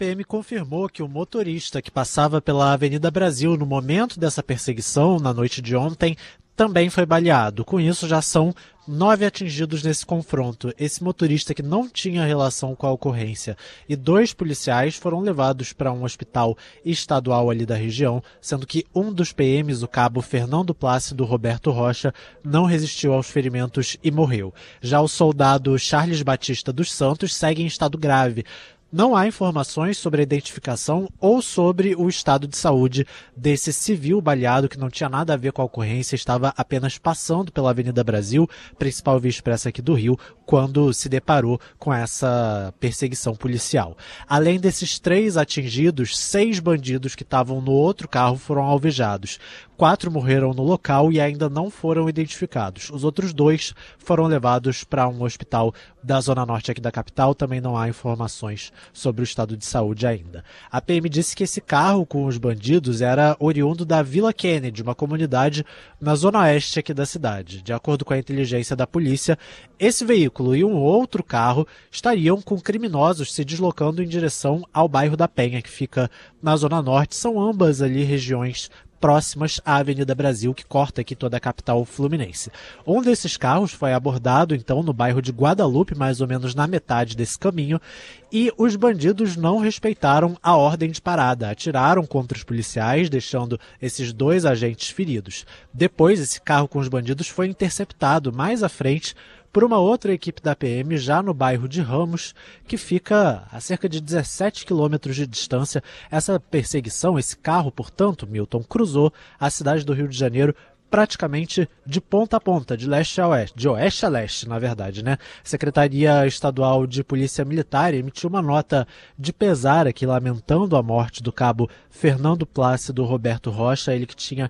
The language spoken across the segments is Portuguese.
PM confirmou que o motorista que passava pela Avenida Brasil no momento dessa perseguição, na noite de ontem, também foi baleado. Com isso, já são 9 atingidos nesse confronto. Esse motorista que não tinha relação com a ocorrência e 2 policiais foram levados para um hospital estadual ali da região, sendo que um dos PMs, o cabo Fernando Plácido Roberto Rocha, não resistiu aos ferimentos e morreu. Já o soldado Charles Batista dos Santos segue em estado grave. Não há informações sobre a identificação ou sobre o estado de saúde desse civil baleado que não tinha nada a ver com a ocorrência, estava apenas passando pela Avenida Brasil, principal via expressa aqui do Rio, quando se deparou com essa perseguição policial. Além desses 3 atingidos, 6 bandidos que estavam no outro carro foram alvejados. 4 morreram no local e ainda não foram identificados. Os outros 2 foram levados para um hospital da Zona Norte aqui da capital. Também não há informações sobre o estado de saúde ainda. A PM disse que esse carro com os bandidos era oriundo da Vila Kennedy, uma comunidade na zona oeste aqui da cidade. De acordo com a inteligência da polícia, esse veículo e um outro carro estariam com criminosos se deslocando em direção ao bairro da Penha, que fica na Zona Norte. São ambas ali regiões próximas à Avenida Brasil, que corta aqui toda a capital fluminense. Um desses carros foi abordado, então, no bairro de Guadalupe, mais ou menos na metade desse caminho, e os bandidos não respeitaram a ordem de parada, atiraram contra os policiais, deixando esses 2 agentes feridos. Depois, esse carro com os bandidos foi interceptado mais à frente por uma outra equipe da PM, já no bairro de Ramos, que fica a cerca de 17 quilômetros de distância. Essa perseguição, esse carro, portanto, Milton, cruzou a cidade do Rio de Janeiro praticamente de ponta a ponta, de leste a oeste, de oeste a leste, na verdade, né? A Secretaria Estadual de Polícia Militar emitiu uma nota de pesar aqui, lamentando a morte do cabo Fernando Plácido Roberto Rocha, ele que tinha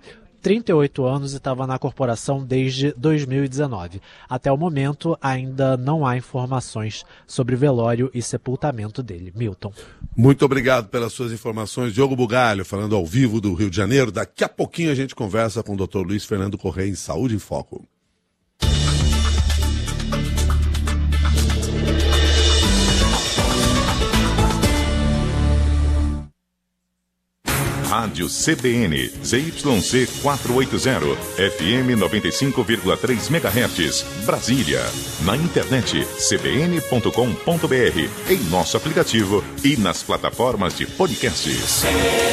38 anos e estava na corporação desde 2019. Até o momento, ainda não há informações sobre velório e sepultamento dele. Milton. Muito obrigado pelas suas informações. Diogo Bugalho, falando ao vivo do Rio de Janeiro. Daqui a pouquinho a gente conversa com o Dr. Luiz Fernando Correia em Saúde em Foco. Rádio CBN, ZYC 480, FM 95,3 MHz, Brasília. Na internet, cbn.com.br, em nosso aplicativo e nas plataformas de podcasts.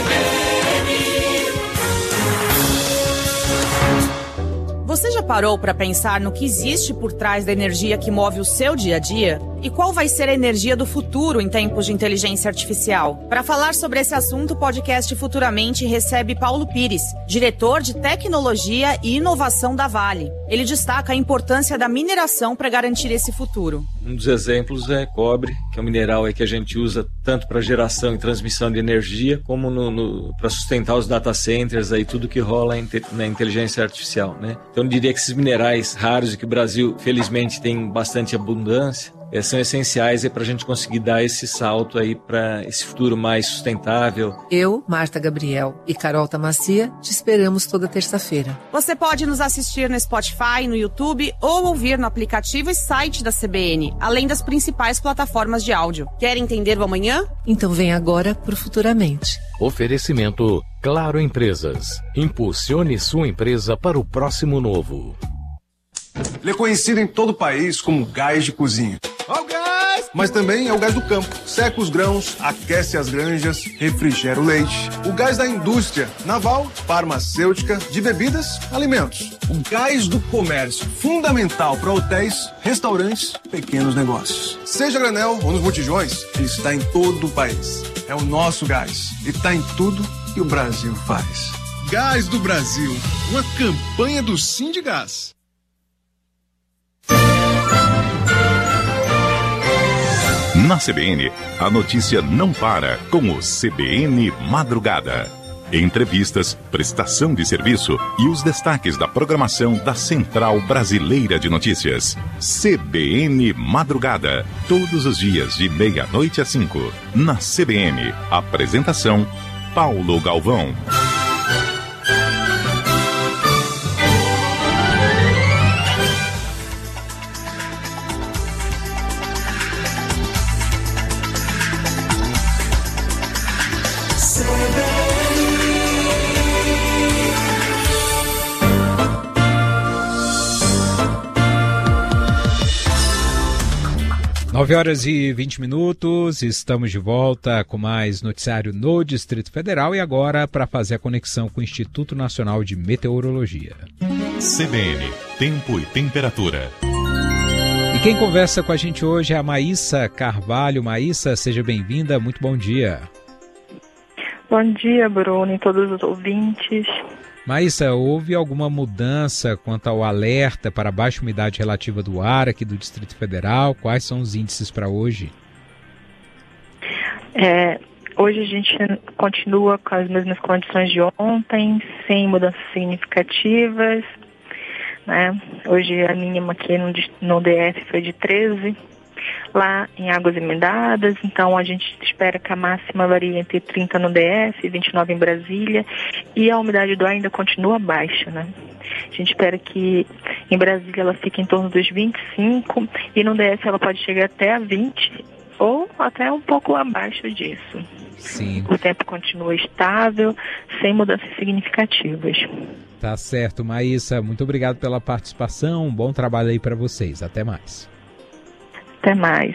Você já parou para pensar no que existe por trás da energia que move o seu dia a dia? E qual vai ser a energia do futuro em tempos de inteligência artificial? Para falar sobre esse assunto, o podcast Futuramente recebe Paulo Pires, diretor de Tecnologia e Inovação da Vale. Ele destaca a importância da mineração para garantir esse futuro. Um dos exemplos é cobre, que é um mineral que a gente usa tanto para geração e transmissão de energia, como para sustentar os data centers, tudo que rola na inteligência artificial, né? Então eu diria que esses minerais raros e que o Brasil, felizmente, tem bastante abundância, são essenciais para a gente conseguir dar esse salto para esse futuro mais sustentável. Eu, Marta Gabriel e Carol Tamacia te esperamos toda terça-feira. Você pode nos assistir no Spotify, no YouTube ou ouvir no aplicativo e site da CBN, além das principais plataformas de áudio. Quer entender o amanhã? Então vem agora pro Futuramente. Oferecimento Claro Empresas. Impulsione sua empresa para o próximo novo. Ele é conhecido em todo o país como gás de cozinha. Ó o gás! Mas também é o gás do campo. Seca os grãos, aquece as granjas, refrigera o leite. O gás da indústria naval, farmacêutica, de bebidas, alimentos. O gás do comércio, fundamental para hotéis, restaurantes, pequenos negócios. Seja granel ou nos botijões, ele está em todo o país. É o nosso gás e está em tudo que o Brasil faz. Gás do Brasil, uma campanha do Sindigás. Na CBN, a notícia não para com o CBN Madrugada. Entrevistas, prestação de serviço e os destaques da programação da Central Brasileira de Notícias. CBN Madrugada, todos os dias de 00:30 às 5. Na CBN, apresentação Paulo Galvão. 9h20, estamos de volta com mais noticiário no Distrito Federal e agora para fazer a conexão com o Instituto Nacional de Meteorologia. CBN, tempo e temperatura. E quem conversa com a gente hoje é a Maíssa Carvalho. Maíssa, seja bem-vinda, muito bom dia. Bom dia, Bruno, e todos os ouvintes. Maíssa, houve alguma mudança quanto ao alerta para baixa umidade relativa do ar aqui do Distrito Federal? Quais são os índices para hoje? Hoje a gente continua com as mesmas condições de ontem, sem mudanças significativas, né? Hoje a mínima aqui no DF foi de 13, lá em Águas Emendadas, então a gente espera que a máxima varie entre 30 no DF, 29 em Brasília, e a umidade do ar ainda continua baixa, né? A gente espera que em Brasília ela fique em torno dos 25 e no DF ela pode chegar até a 20 ou até um pouco abaixo disso. Sim. O tempo continua estável, sem mudanças significativas. Tá certo, Maíssa, muito obrigado pela participação, um bom trabalho aí para vocês, até mais. Até mais.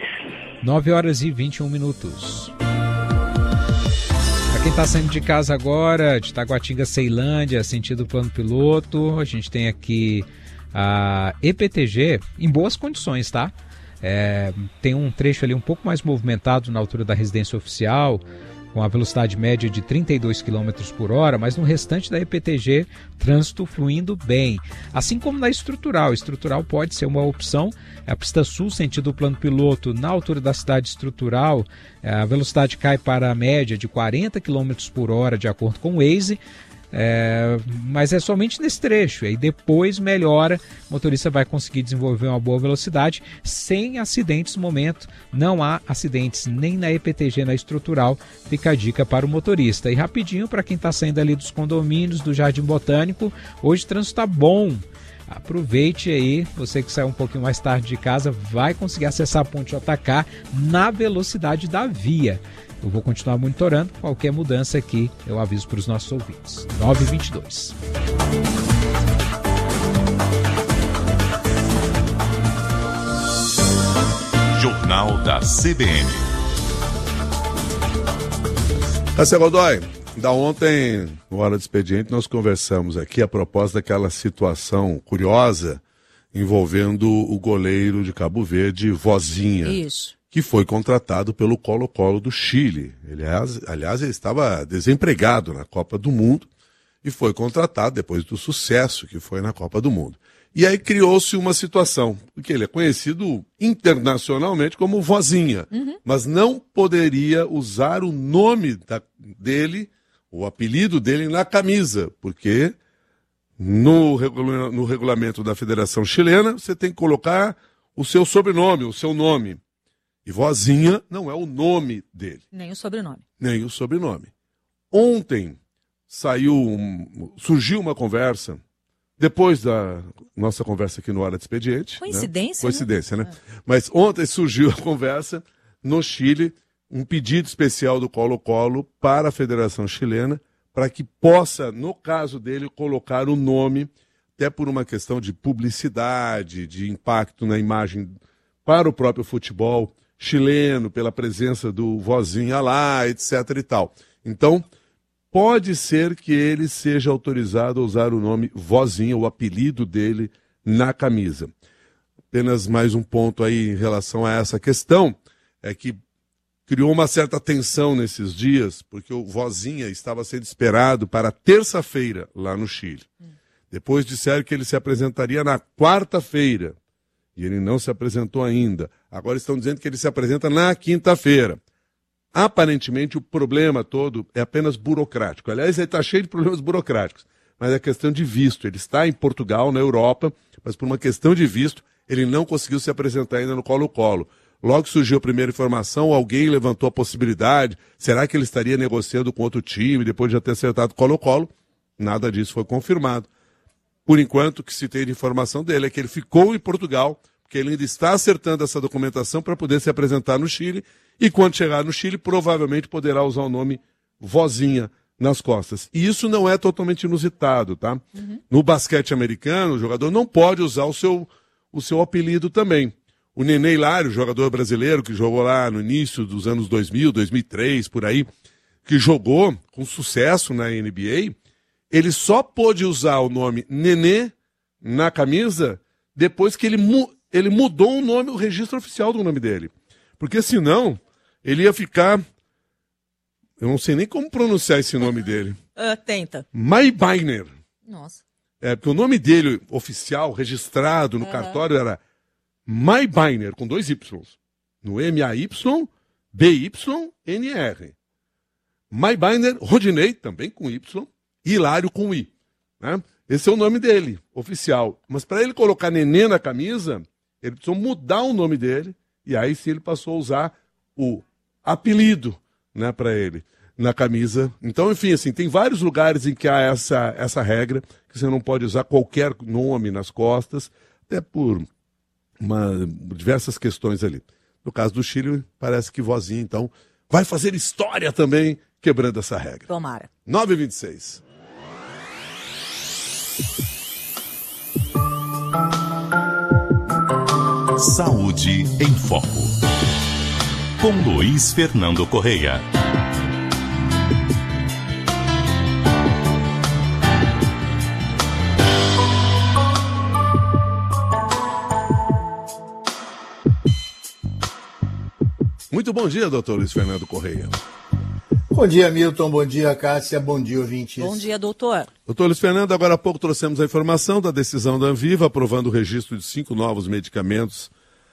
9h21. Para quem está saindo de casa agora, de Taguatinga, Ceilândia, sentido plano piloto, a gente tem aqui a EPTG em boas condições, tá? Tem um trecho ali um pouco mais movimentado na altura da residência oficial, com a velocidade média de 32 km por hora, mas no restante da EPTG, trânsito fluindo bem. Assim como na estrutural. Estrutural pode ser uma opção. A pista sul, sentido plano piloto, na altura da cidade estrutural, a velocidade cai para a média de 40 km por hora, de acordo com o Waze. Mas é somente nesse trecho, e depois melhora, o motorista vai conseguir desenvolver uma boa velocidade sem acidentes no momento. Não há acidentes nem na EPTG, na estrutural, fica a dica para o motorista. E rapidinho, para quem está saindo ali dos condomínios, do Jardim Botânico, hoje o trânsito está bom. Aproveite aí, você que saiu um pouquinho mais tarde de casa, vai conseguir acessar a Ponte JK na velocidade da via. Eu vou continuar monitorando, qualquer mudança aqui eu aviso para os nossos ouvintes. 9h22. Jornal da CBN. Cássia Godoy, da ontem, no Hora do Expediente, nós conversamos aqui a propósito daquela situação curiosa envolvendo o goleiro de Cabo Verde, Vozinha. Isso. Que foi contratado pelo Colo-Colo do Chile. Aliás, ele estava desempregado na Copa do Mundo e foi contratado depois do sucesso que foi na Copa do Mundo. E aí criou-se uma situação, porque ele é conhecido internacionalmente como Vozinha, mas não poderia usar o nome dele, o apelido dele na camisa, porque no regulamento da Federação Chilena você tem que colocar o seu sobrenome, o seu nome. E Vozinha não é o nome dele. Nem o sobrenome. Nem o sobrenome. Ontem surgiu uma conversa, depois da nossa conversa aqui no Hora do Expediente. Coincidência, né? Coincidência, né? Mas ontem surgiu a conversa no Chile, um pedido especial do Colo-Colo para a Federação Chilena, para que possa, no caso dele, colocar o nome, até por uma questão de publicidade, de impacto na imagem para o próprio futebol chileno, pela presença do Vozinha lá, etc. e tal. Então, pode ser que ele seja autorizado a usar o nome Vozinha, o apelido dele, na camisa. Apenas mais um ponto aí em relação a essa questão, é que criou uma certa tensão nesses dias, porque o Vozinha estava sendo esperado para terça-feira lá no Chile. Depois disseram que ele se apresentaria na quarta-feira. E ele não se apresentou ainda. Agora estão dizendo que ele se apresenta na quinta-feira. Aparentemente, o problema todo é apenas burocrático. Aliás, ele está cheio de problemas burocráticos. Mas é questão de visto. Ele está em Portugal, na Europa, mas por uma questão de visto, ele não conseguiu se apresentar ainda no Colo-Colo. Logo surgiu a primeira informação, alguém levantou a possibilidade. Será que ele estaria negociando com outro time, depois de já ter acertado o Colo-Colo? Nada disso foi confirmado. Por enquanto, o que se tem de informação dele é que ele ficou em Portugal, porque ele ainda está acertando essa documentação para poder se apresentar no Chile, e quando chegar no Chile, provavelmente poderá usar o nome Vozinha nas costas. E isso não é totalmente inusitado, tá? No basquete americano, o jogador não pode usar o seu apelido também. O Nenê Hilário, jogador brasileiro que jogou lá no início dos anos 2000, 2003, por aí, que jogou com sucesso na NBA, ele só pôde usar o nome Nenê na camisa depois que ele mudou o nome, o registro oficial do nome dele. Porque senão, ele ia ficar... Eu não sei nem como pronunciar esse nome dele. Tenta. Maybainer. Nossa. Porque o nome dele, oficial, registrado no cartório, era Maybainer, com 2 Y. No M-A-Y-B-Y-N-R. Maybainer Rodinei, também com Y. Hilário com I. Né? Esse é o nome dele, oficial. Mas para ele colocar Nenê na camisa, ele precisou mudar o nome dele. E aí sim ele passou a usar o apelido, né, para ele na camisa. Então, enfim, assim, tem vários lugares em que há essa regra, que você não pode usar qualquer nome nas costas, até por diversas questões ali. No caso do Chile, parece que Vozinha, então, vai fazer história também, quebrando essa regra. Tomara. 9h26. Saúde em Foco, com Luiz Fernando Correia. Muito bom dia, doutor Luiz Fernando Correia. Bom dia, Milton. Bom dia, Cássia. Bom dia, ouvintes. Bom dia, doutor. Doutor Luiz Fernando, agora há pouco trouxemos a informação da decisão da Anviva aprovando o registro de 5 novos medicamentos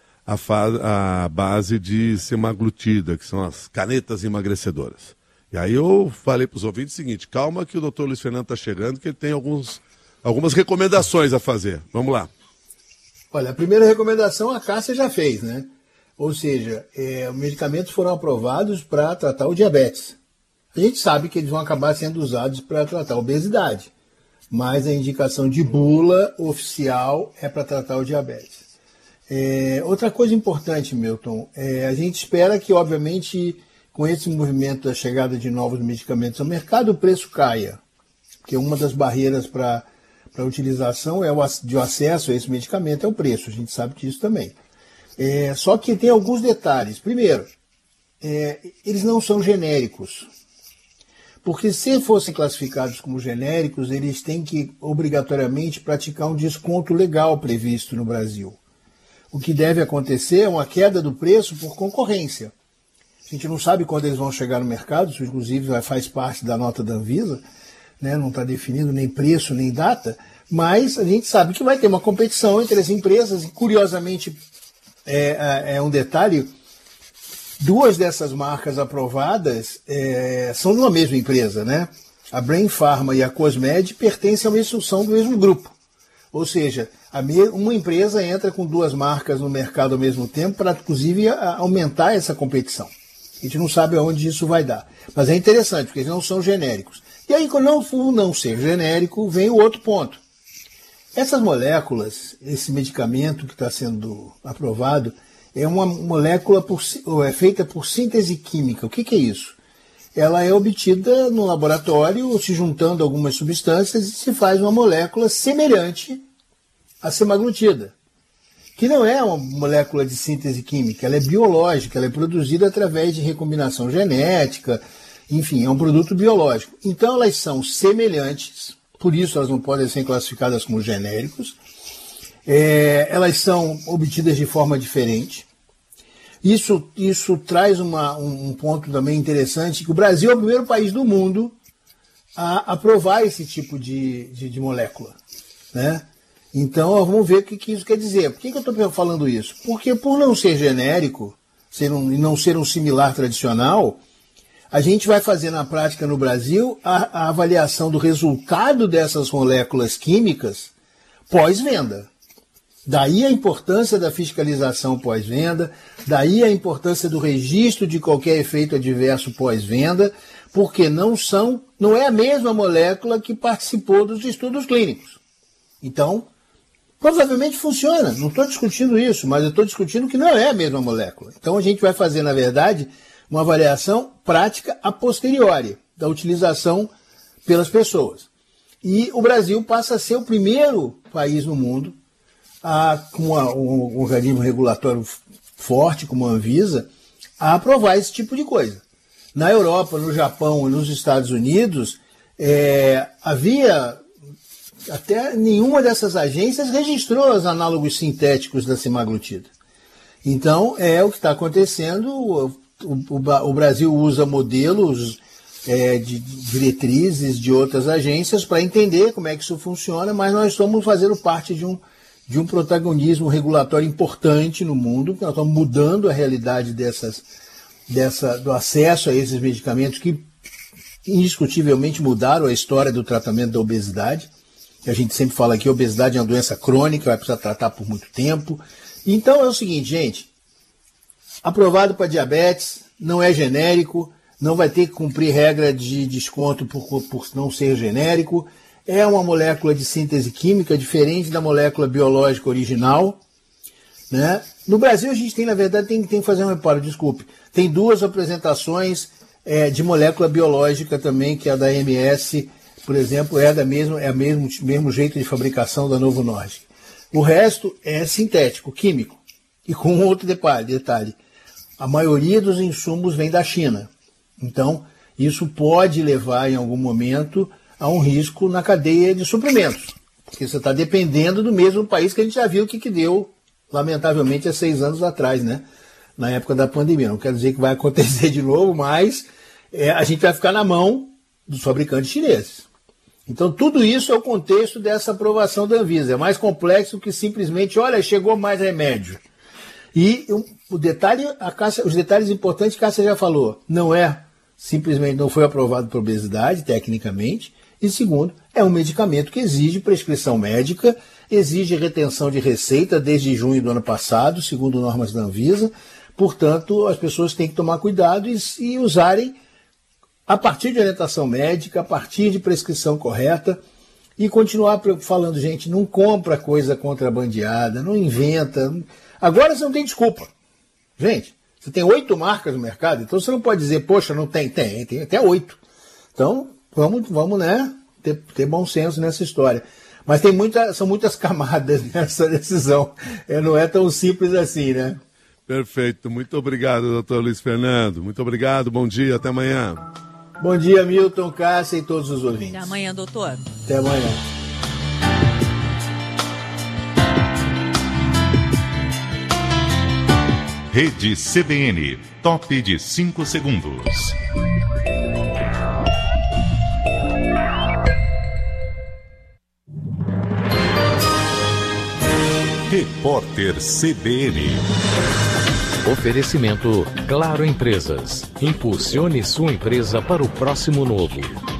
à base de semaglutida, que são as canetas emagrecedoras. E aí eu falei para os ouvintes o seguinte: calma que o doutor Luiz Fernando está chegando, que ele tem algumas recomendações a fazer. Vamos lá. Olha, a primeira recomendação a Cássia já fez, né? Ou seja, os medicamentos foram aprovados para tratar o diabetes. A gente sabe que eles vão acabar sendo usados para tratar a obesidade, mas a indicação de bula oficial é para tratar o diabetes. Outra coisa importante, Milton, a gente espera que, obviamente, com esse movimento da chegada de novos medicamentos ao mercado, o preço caia, porque uma das barreiras para a utilização de acesso a esse medicamento é o preço, a gente sabe disso também. Só que tem alguns detalhes. Primeiro, eles não são genéricos. Porque se fossem classificados como genéricos, eles têm que obrigatoriamente praticar um desconto legal previsto no Brasil. O que deve acontecer é uma queda do preço por concorrência. A gente não sabe quando eles vão chegar no mercado, isso inclusive faz parte da nota da Anvisa, né? Não está definido nem preço nem data, mas a gente sabe que vai ter uma competição entre as empresas e, curiosamente, um detalhe, 2 dessas marcas aprovadas são de uma mesma empresa, né? A Brain Pharma e a Cosmed são do mesmo grupo. Ou seja, uma empresa entra com 2 marcas no mercado ao mesmo tempo para, inclusive, aumentar essa competição. A gente não sabe aonde isso vai dar. Mas é interessante, porque eles não são genéricos. E aí, quando não ser genérico, vem o outro ponto. Essas moléculas, esse medicamento que está sendo aprovado, é uma molécula feita por síntese química. O que é isso? Ela é obtida no laboratório, se juntando algumas substâncias, e se faz uma molécula semelhante à semaglutida, que não é uma molécula de síntese química, ela é biológica, ela é produzida através de recombinação genética, enfim, é um produto biológico. Então elas são semelhantes, por isso elas não podem ser classificadas como genéricos. Elas são obtidas de forma diferente. Isso traz um ponto também interessante, que o Brasil é o primeiro país do mundo a aprovar esse tipo de molécula, né? Então vamos ver o que isso quer dizer. Por que eu estou falando isso? Porque por não ser genérico e não ser um similar tradicional, a gente vai fazer na prática no Brasil a avaliação do resultado dessas moléculas químicas pós-venda. Daí a importância da fiscalização pós-venda, daí a importância do registro de qualquer efeito adverso pós-venda, porque não é a mesma molécula que participou dos estudos clínicos. Então, provavelmente funciona, não estou discutindo isso, mas eu estou discutindo que não é a mesma molécula. Então a gente vai fazer, na verdade, uma avaliação prática a posteriori da utilização pelas pessoas. E o Brasil passa a ser o primeiro país no mundo com um organismo regulatório forte, como a Anvisa, a aprovar esse tipo de coisa. Na Europa, no Japão e nos Estados Unidos, havia até nenhuma dessas agências registrou os análogos sintéticos da semaglutida. Então, é o que está acontecendo. O Brasil usa modelos de diretrizes de outras agências para entender como é que isso funciona, mas nós estamos fazendo parte de um protagonismo regulatório importante no mundo, nós estamos mudando a realidade do acesso a esses medicamentos que indiscutivelmente mudaram a história do tratamento da obesidade. A gente sempre fala que a obesidade é uma doença crônica, vai precisar tratar por muito tempo. Então é o seguinte, gente, aprovado para diabetes, não é genérico, não vai ter que cumprir regra de desconto por não ser genérico, é uma molécula de síntese química diferente da molécula biológica original, né? No Brasil a gente tem, na verdade, tem que fazer um reparo, desculpe, tem 2 apresentações de molécula biológica também, que é a da MS, por exemplo, é mesmo jeito de fabricação da Novo Nordisk. O resto é sintético, químico. E com outro detalhe, a maioria dos insumos vem da China. Então, isso pode levar em algum momento a um risco na cadeia de suprimentos. Porque você está dependendo do mesmo país que a gente já viu o que deu, lamentavelmente, há 6 anos atrás, né? Na época da pandemia. Não quero dizer que vai acontecer de novo, mas a gente vai ficar na mão dos fabricantes chineses. Então, tudo isso é o contexto dessa aprovação da Anvisa. É mais complexo que simplesmente, olha, chegou mais remédio. E os detalhes importantes que a Cássia já falou. Simplesmente não foi aprovado para obesidade, tecnicamente. E segundo, é um medicamento que exige prescrição médica, exige retenção de receita desde junho do ano passado, segundo normas da Anvisa. Portanto, as pessoas têm que tomar cuidado e usarem a partir de orientação médica, a partir de prescrição correta, e continuar falando, gente, não compra coisa contrabandeada, não inventa. Agora você não tem desculpa. Gente, você tem 8 marcas no mercado, então você não pode dizer, poxa, não tem. Tem até 8. Então, vamos né, ter bom senso nessa história. Mas são muitas camadas nessa decisão. Não é tão simples assim, né? Perfeito. Muito obrigado, doutor Luiz Fernando. Muito obrigado, bom dia, até amanhã. Bom dia, Milton, Cássia e todos os ouvintes. Até amanhã, doutor. Até amanhã. Rede CBN, top de 5 segundos. Repórter CBN. Oferecimento Claro Empresas. Impulsione sua empresa para o próximo novo.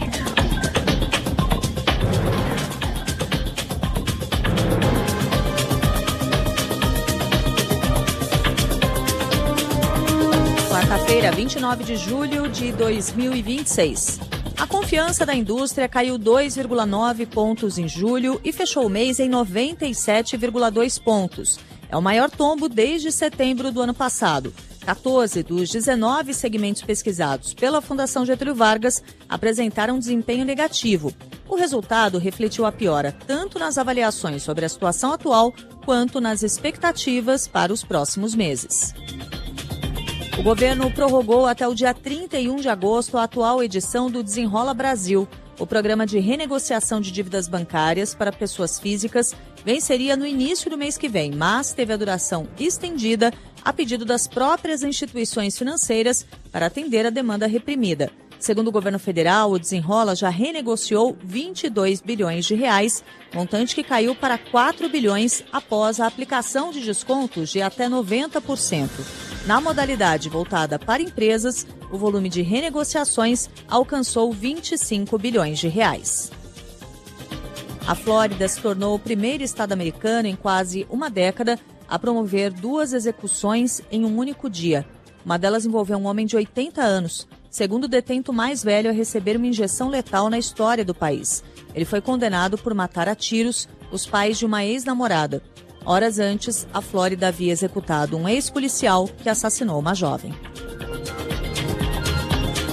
Quarta-feira, 29 de julho de 2026. A confiança da indústria caiu 2,9 pontos em julho e fechou o mês em 97,2 pontos. É o maior tombo desde setembro do ano passado. 14 dos 19 segmentos pesquisados pela Fundação Getúlio Vargas apresentaram desempenho negativo. O resultado refletiu a piora tanto nas avaliações sobre a situação atual quanto nas expectativas para os próximos meses. O governo prorrogou até o dia 31 de agosto a atual edição do Desenrola Brasil. O programa de renegociação de dívidas bancárias para pessoas físicas venceria no início do mês que vem, mas teve a duração estendida a pedido das próprias instituições financeiras para atender a demanda reprimida. Segundo o governo federal, o Desenrola já renegociou 22 bilhões de reais, montante que caiu para 4 bilhões após a aplicação de descontos de até 90%. Na modalidade voltada para empresas, o volume de renegociações alcançou 25 bilhões de reais. A Flórida se tornou o primeiro estado americano em quase uma década a promover 2 execuções em um único dia. Uma delas envolveu um homem de 80 anos, segundo o detento mais velho a receber uma injeção letal na história do país. Ele foi condenado por matar a tiros os pais de uma ex-namorada. Horas antes, a Flórida havia executado um ex-policial que assassinou uma jovem.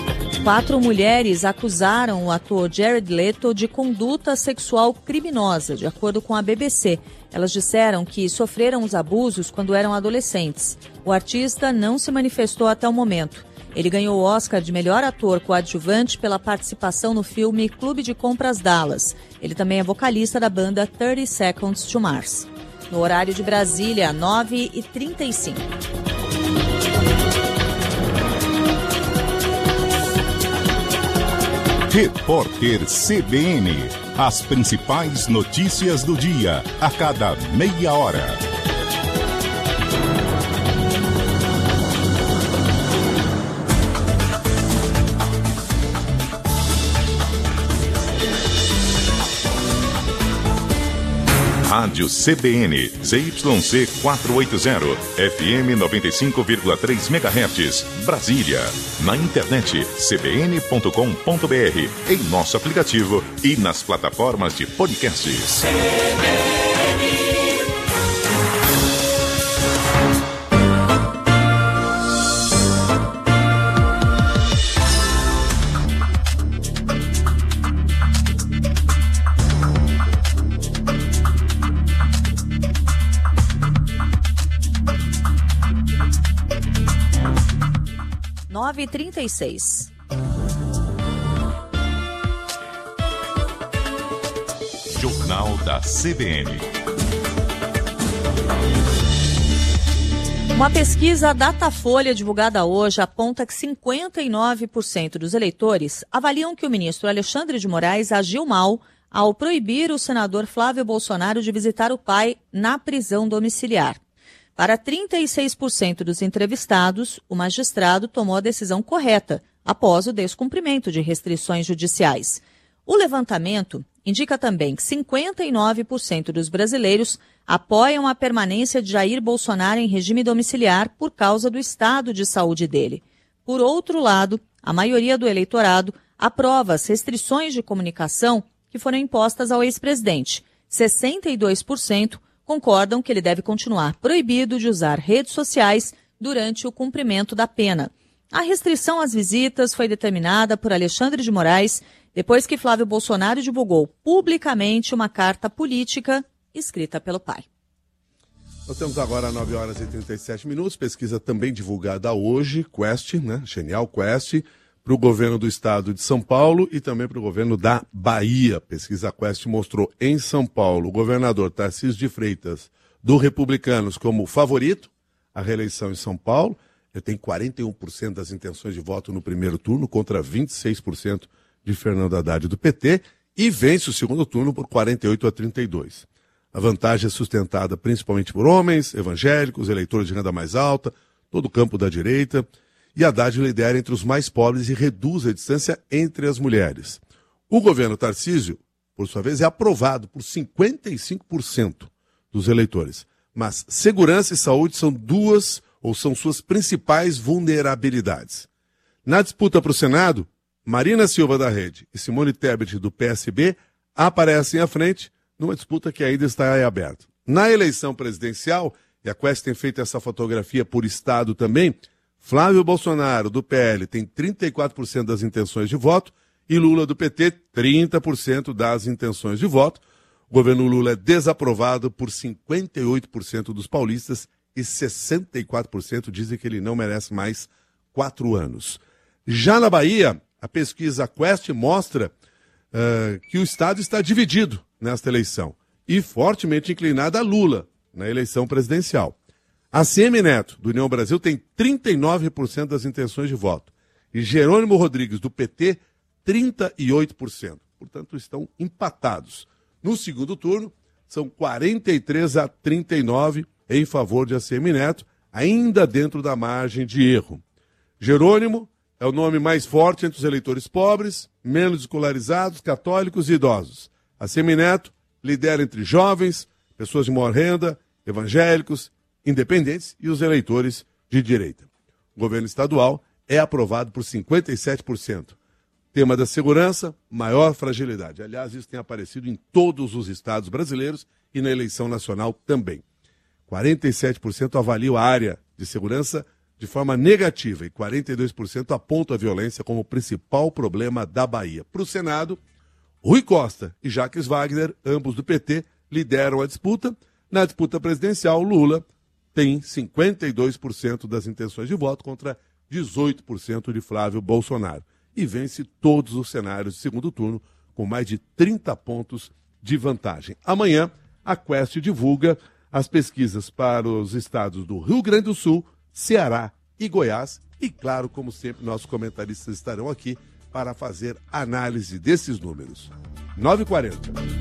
4 mulheres acusaram o ator Jared Leto de conduta sexual criminosa, de acordo com a BBC. Elas disseram que sofreram os abusos quando eram adolescentes. O artista não se manifestou até o momento. Ele ganhou o Oscar de melhor ator coadjuvante pela participação no filme Clube de Compras Dallas. Ele também é vocalista da banda 30 Seconds to Mars. No horário de Brasília, 9h35. Repórter CBN. As principais notícias do dia, a cada meia hora. Rádio CBN, ZYC 480, FM 95,3 MHz, Brasília. Na internet, cbn.com.br, em nosso aplicativo e nas plataformas de podcasts. Nove e 36. Jornal da CBN. Uma pesquisa Datafolha divulgada hoje aponta que 59% dos eleitores avaliam que o ministro Alexandre de Moraes agiu mal ao proibir o senador Flávio Bolsonaro de visitar o pai na prisão domiciliar. Para 36% dos entrevistados, o magistrado tomou a decisão correta após o descumprimento de restrições judiciais. O levantamento indica também que 59% dos brasileiros apoiam a permanência de Jair Bolsonaro em regime domiciliar por causa do estado de saúde dele. Por outro lado, a maioria do eleitorado aprova as restrições de comunicação que foram impostas ao ex-presidente. 62% concordam que ele deve continuar proibido de usar redes sociais durante o cumprimento da pena. A restrição às visitas foi determinada por Alexandre de Moraes depois que Flávio Bolsonaro divulgou publicamente uma carta política escrita pelo pai. Nós temos agora 9h37, pesquisa também divulgada hoje, Quest, Genial Quest, para o governo do estado de São Paulo e também para o governo da Bahia. Pesquisa Quest mostrou em São Paulo o governador Tarcísio de Freitas, do Republicanos, como favorito à reeleição em São Paulo. Ele tem 41% das intenções de voto no primeiro turno, contra 26% de Fernando Haddad do PT, e vence o segundo turno por 48-32. A vantagem é sustentada principalmente por homens, evangélicos, eleitores de renda mais alta, todo o campo da direita, e Haddad lidera entre os mais pobres e reduz a distância entre as mulheres. O governo Tarcísio, por sua vez, é aprovado por 55% dos eleitores. Mas segurança e saúde são suas principais vulnerabilidades. Na disputa para o Senado, Marina Silva da Rede e Simone Tebet do PSB aparecem à frente numa disputa que ainda está aberta. Na eleição presidencial, e a Quest tem feito essa fotografia por estado também, Flávio Bolsonaro, do PL, tem 34% das intenções de voto e Lula, do PT, 30% das intenções de voto. O governo Lula é desaprovado por 58% dos paulistas e 64% dizem que ele não merece mais 4 anos. Já na Bahia, a pesquisa Quest mostra que o estado está dividido nesta eleição e fortemente inclinado a Lula na eleição presidencial. A ACM Neto, do União Brasil, tem 39% das intenções de voto. E Jerônimo Rodrigues, do PT, 38%. Portanto, estão empatados. No segundo turno, são 43-39 em favor de ACM Neto, ainda dentro da margem de erro. Jerônimo é o nome mais forte entre os eleitores pobres, menos escolarizados, católicos e idosos. ACM Neto lidera entre jovens, pessoas de maior renda, evangélicos, independentes e os eleitores de direita. O governo estadual é aprovado por 57%. Tema da segurança, maior fragilidade. Aliás, isso tem aparecido em todos os estados brasileiros e na eleição nacional também. 47% avaliam a área de segurança de forma negativa e 42% apontam a violência como o principal problema da Bahia. Para o Senado, Rui Costa e Jacques Wagner, ambos do PT, lideram a disputa. Na disputa presidencial, Lula tem 52% das intenções de voto contra 18% de Flávio Bolsonaro e vence todos os cenários de segundo turno com mais de 30 pontos de vantagem. Amanhã, a Quest divulga as pesquisas para os estados do Rio Grande do Sul, Ceará e Goiás. E, claro, como sempre, nossos comentaristas estarão aqui para fazer análise desses números. 9h40.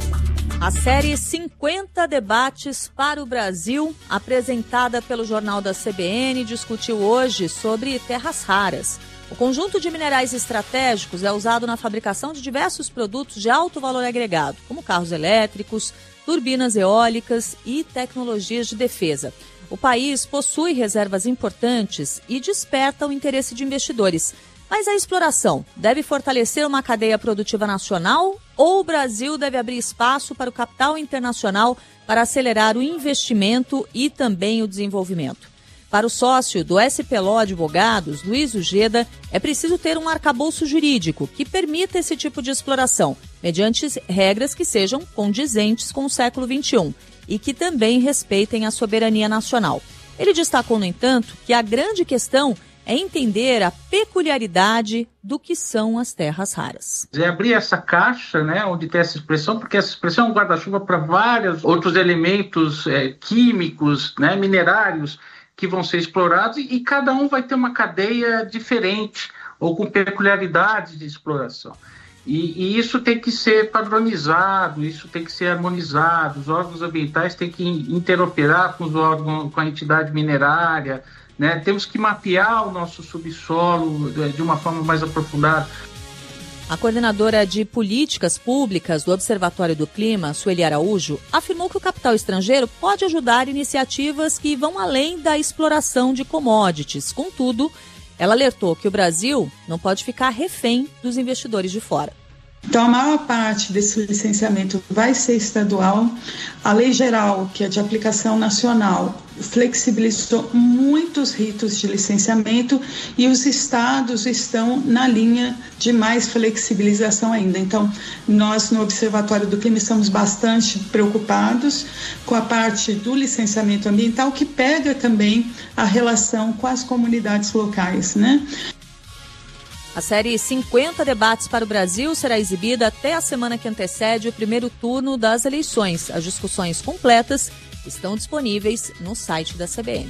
A série 50 Debates para o Brasil, apresentada pelo Jornal da CBN, discutiu hoje sobre terras raras. O conjunto de minerais estratégicos é usado na fabricação de diversos produtos de alto valor agregado, como carros elétricos, turbinas eólicas e tecnologias de defesa. O país possui reservas importantes e desperta o interesse de investidores. Mas a exploração deve fortalecer uma cadeia produtiva nacional ou o Brasil deve abrir espaço para o capital internacional para acelerar o investimento e também o desenvolvimento? Para o sócio do SPLO Advogados, Luiz Ujeda, é preciso ter um arcabouço jurídico que permita esse tipo de exploração, mediante regras que sejam condizentes com o século XXI e que também respeitem a soberania nacional. Ele destacou, no entanto, que a grande questão é entender a peculiaridade do que são as terras raras. É abrir essa caixa, né, onde tem essa expressão, porque essa expressão é um guarda-chuva para vários outros elementos químicos, né, minerários, que vão ser explorados e cada um vai ter uma cadeia diferente ou com peculiaridades de exploração. E isso tem que ser padronizado, isso tem que ser harmonizado, os órgãos ambientais têm que interoperar com os órgãos, com a entidade minerária, né? Temos que mapear o nosso subsolo de uma forma mais aprofundada. A coordenadora de políticas públicas do Observatório do Clima, Sueli Araújo, afirmou que o capital estrangeiro pode ajudar iniciativas que vão além da exploração de commodities. Contudo, ela alertou que o Brasil não pode ficar refém dos investidores de fora. Então, a maior parte desse licenciamento vai ser estadual. A lei geral, que é de aplicação nacional, flexibilizou muitos ritos de licenciamento e os estados estão na linha de mais flexibilização ainda. Então, nós no Observatório do Clima estamos bastante preocupados com a parte do licenciamento ambiental, que pega também a relação com as comunidades locais, né? A série 50 Debates para o Brasil será exibida até a semana que antecede o primeiro turno das eleições. As discussões completas estão disponíveis no site da CBN.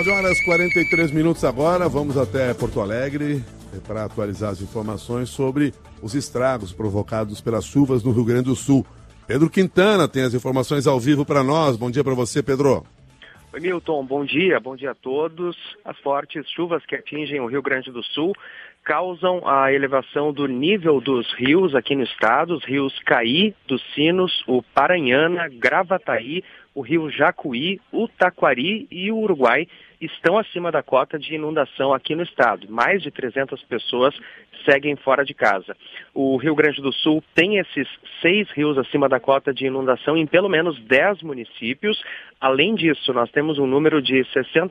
9h43 agora, vamos até Porto Alegre para atualizar as informações sobre os estragos provocados pelas chuvas no Rio Grande do Sul. Pedro Quintana tem as informações ao vivo para nós. Bom dia para você, Pedro. Oi, Milton, bom dia a todos. As fortes chuvas que atingem o Rio Grande do Sul causam a elevação do nível dos rios aqui no estado, os rios Caí, dos Sinos, o Paranhana, Gravataí, o rio Jacuí, o Taquari e o Uruguai estão acima da cota de inundação aqui no estado. Mais de 300 pessoas seguem fora de casa. O Rio Grande do Sul tem esses 6 rios acima da cota de inundação em pelo menos 10 municípios. Além disso, nós temos um número de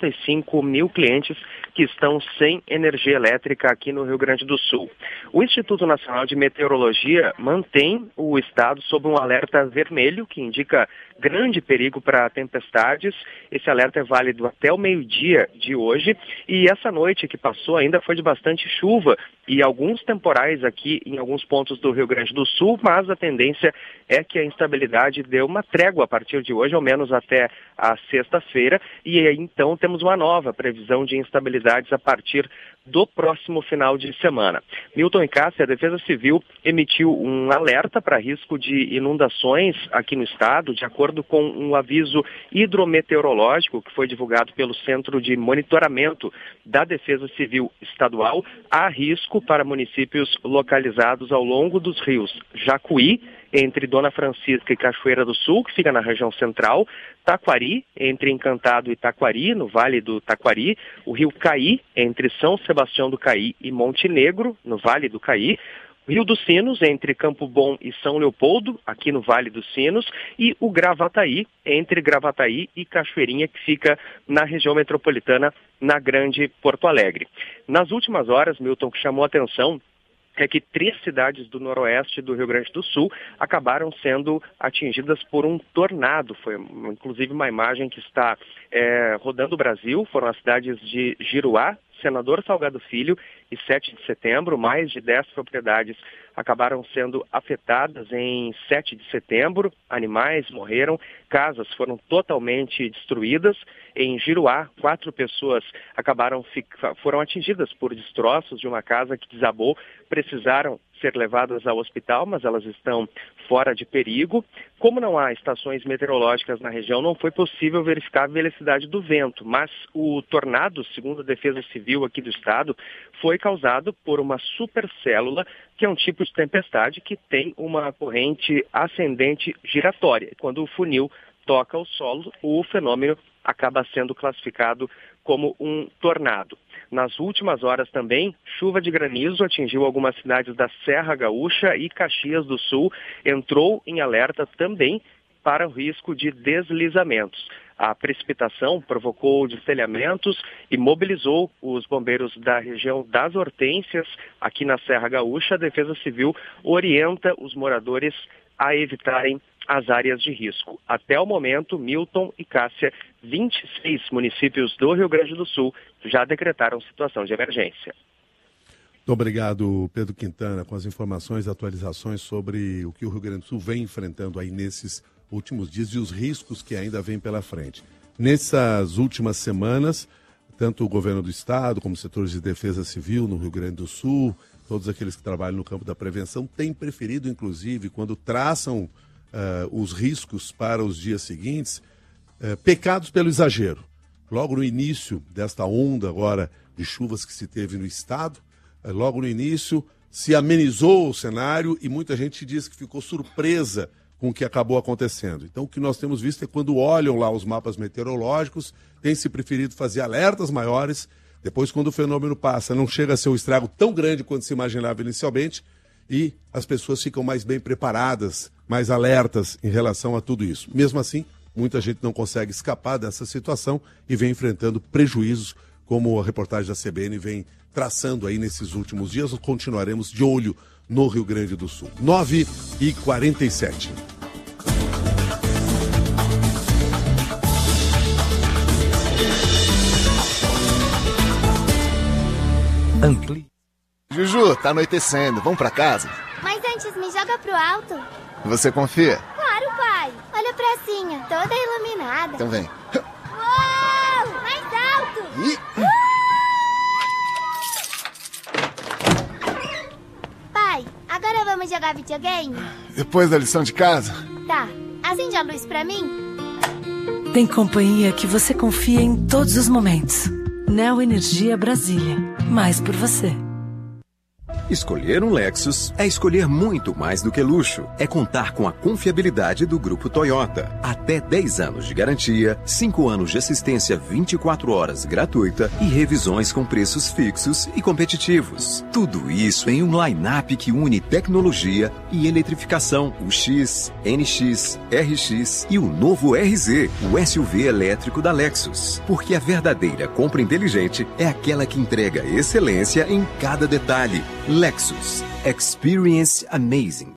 65 mil clientes que estão sem energia elétrica aqui no Rio Grande do Sul. O Instituto Nacional de Meteorologia mantém o estado sob um alerta vermelho, que indica grande perigo para tempestades. Esse alerta é válido até o meio-dia de hoje. E essa noite que passou ainda foi de bastante chuva e alguns temporais aqui em alguns pontos do Rio Grande do Sul, mas a tendência é que a instabilidade dê uma trégua a partir de hoje, ao menos até a sexta-feira, e aí então temos uma nova previsão de instabilidades a partir do próximo final de semana. Milton e Cássia, a Defesa Civil emitiu um alerta para risco de inundações aqui no estado, de acordo com um aviso hidrometeorológico que foi divulgado pelo Centro de Monitoramento da Defesa Civil Estadual. Há risco para municípios localizados ao longo dos rios Jacuí, entre Dona Francisca e Cachoeira do Sul, que fica na região central, Taquari, entre Encantado e Taquari, no Vale do Taquari, o rio Caí, entre São Sebastião do Caí e Monte Negro, no Vale do Caí, o Rio dos Sinos, entre Campo Bom e São Leopoldo, aqui no Vale dos Sinos, e o Gravataí, entre Gravataí e Cachoeirinha, que fica na região metropolitana na Grande Porto Alegre. Nas últimas horas, Milton, o que chamou a atenção é que 3 cidades do noroeste do Rio Grande do Sul acabaram sendo atingidas por um tornado. Foi inclusive uma imagem que está rodando o Brasil. Foram as cidades de Giruá, Senador Salgado Filho e 7 de Setembro. Mais de 10 propriedades acabaram sendo afetadas em 7 de setembro. Animais morreram, casas foram totalmente destruídas. Em Giruá, 4 pessoas foram atingidas por destroços de uma casa que desabou, precisaram ser levadas ao hospital, mas elas estão fora de perigo. Como não há estações meteorológicas na região, não foi possível verificar a velocidade do vento, mas o tornado, segundo a Defesa Civil aqui do estado, foi causado por uma supercélula, que é um tipo de tempestade que tem uma corrente ascendente giratória. Quando o funil toca o solo, o fenômeno acaba sendo classificado como um tornado. Nas últimas horas também, chuva de granizo atingiu algumas cidades da Serra Gaúcha e Caxias do Sul, entrou em alerta também para o risco de deslizamentos. A precipitação provocou destelhamentos e mobilizou os bombeiros da região das Hortênsias, aqui na Serra Gaúcha. A Defesa Civil orienta os moradores a evitarem as áreas de risco. Até o momento, Milton e Cássia, 26 municípios do Rio Grande do Sul já decretaram situação de emergência. Muito obrigado, Pedro Quintana, com as informações e atualizações sobre o que o Rio Grande do Sul vem enfrentando aí nesses últimos dias e os riscos que ainda vêm pela frente. Nessas últimas semanas, tanto o governo do estado como os setores de defesa civil no Rio Grande do Sul, todos aqueles que trabalham no campo da prevenção, têm preferido, inclusive, quando traçam os riscos para os dias seguintes, pecados pelo exagero. Logo no início desta onda agora de chuvas que se teve no estado, logo no início se amenizou o cenário e muita gente diz que ficou surpresa com o que acabou acontecendo. Então o que nós temos visto é quando olham lá os mapas meteorológicos, tem se preferido fazer alertas maiores, depois quando o fenômeno passa não chega a ser um estrago tão grande quanto se imaginava inicialmente e as pessoas ficam mais bem preparadas, mais alertas em relação a tudo isso. Mesmo assim, muita gente não consegue escapar dessa situação e vem enfrentando prejuízos, como a reportagem da CBN vem traçando aí nesses últimos dias. Nós continuaremos de olho no Rio Grande do Sul. 9h47. Juju, tá anoitecendo. Vamos pra casa? Mas antes, me joga pro alto. Você confia? Claro, pai. Olha a pracinha, toda iluminada. Então vem. Uou! Mais alto! Pai, agora vamos jogar videogame? Depois da lição de casa? Tá. Acende a luz pra mim. Tem companhia que você confia em todos os momentos. Neo Energia Brasília. Mais por você. Escolher um Lexus é escolher muito mais do que luxo. É contar com a confiabilidade do Grupo Toyota. Até 10 anos de garantia, 5 anos de assistência 24 horas gratuita e revisões com preços fixos e competitivos. Tudo isso em um line-up que une tecnologia e eletrificação. O X, NX, RX e o novo RZ, o SUV elétrico da Lexus. Porque a verdadeira compra inteligente é aquela que entrega excelência em cada detalhe. Lexus. Experience amazing.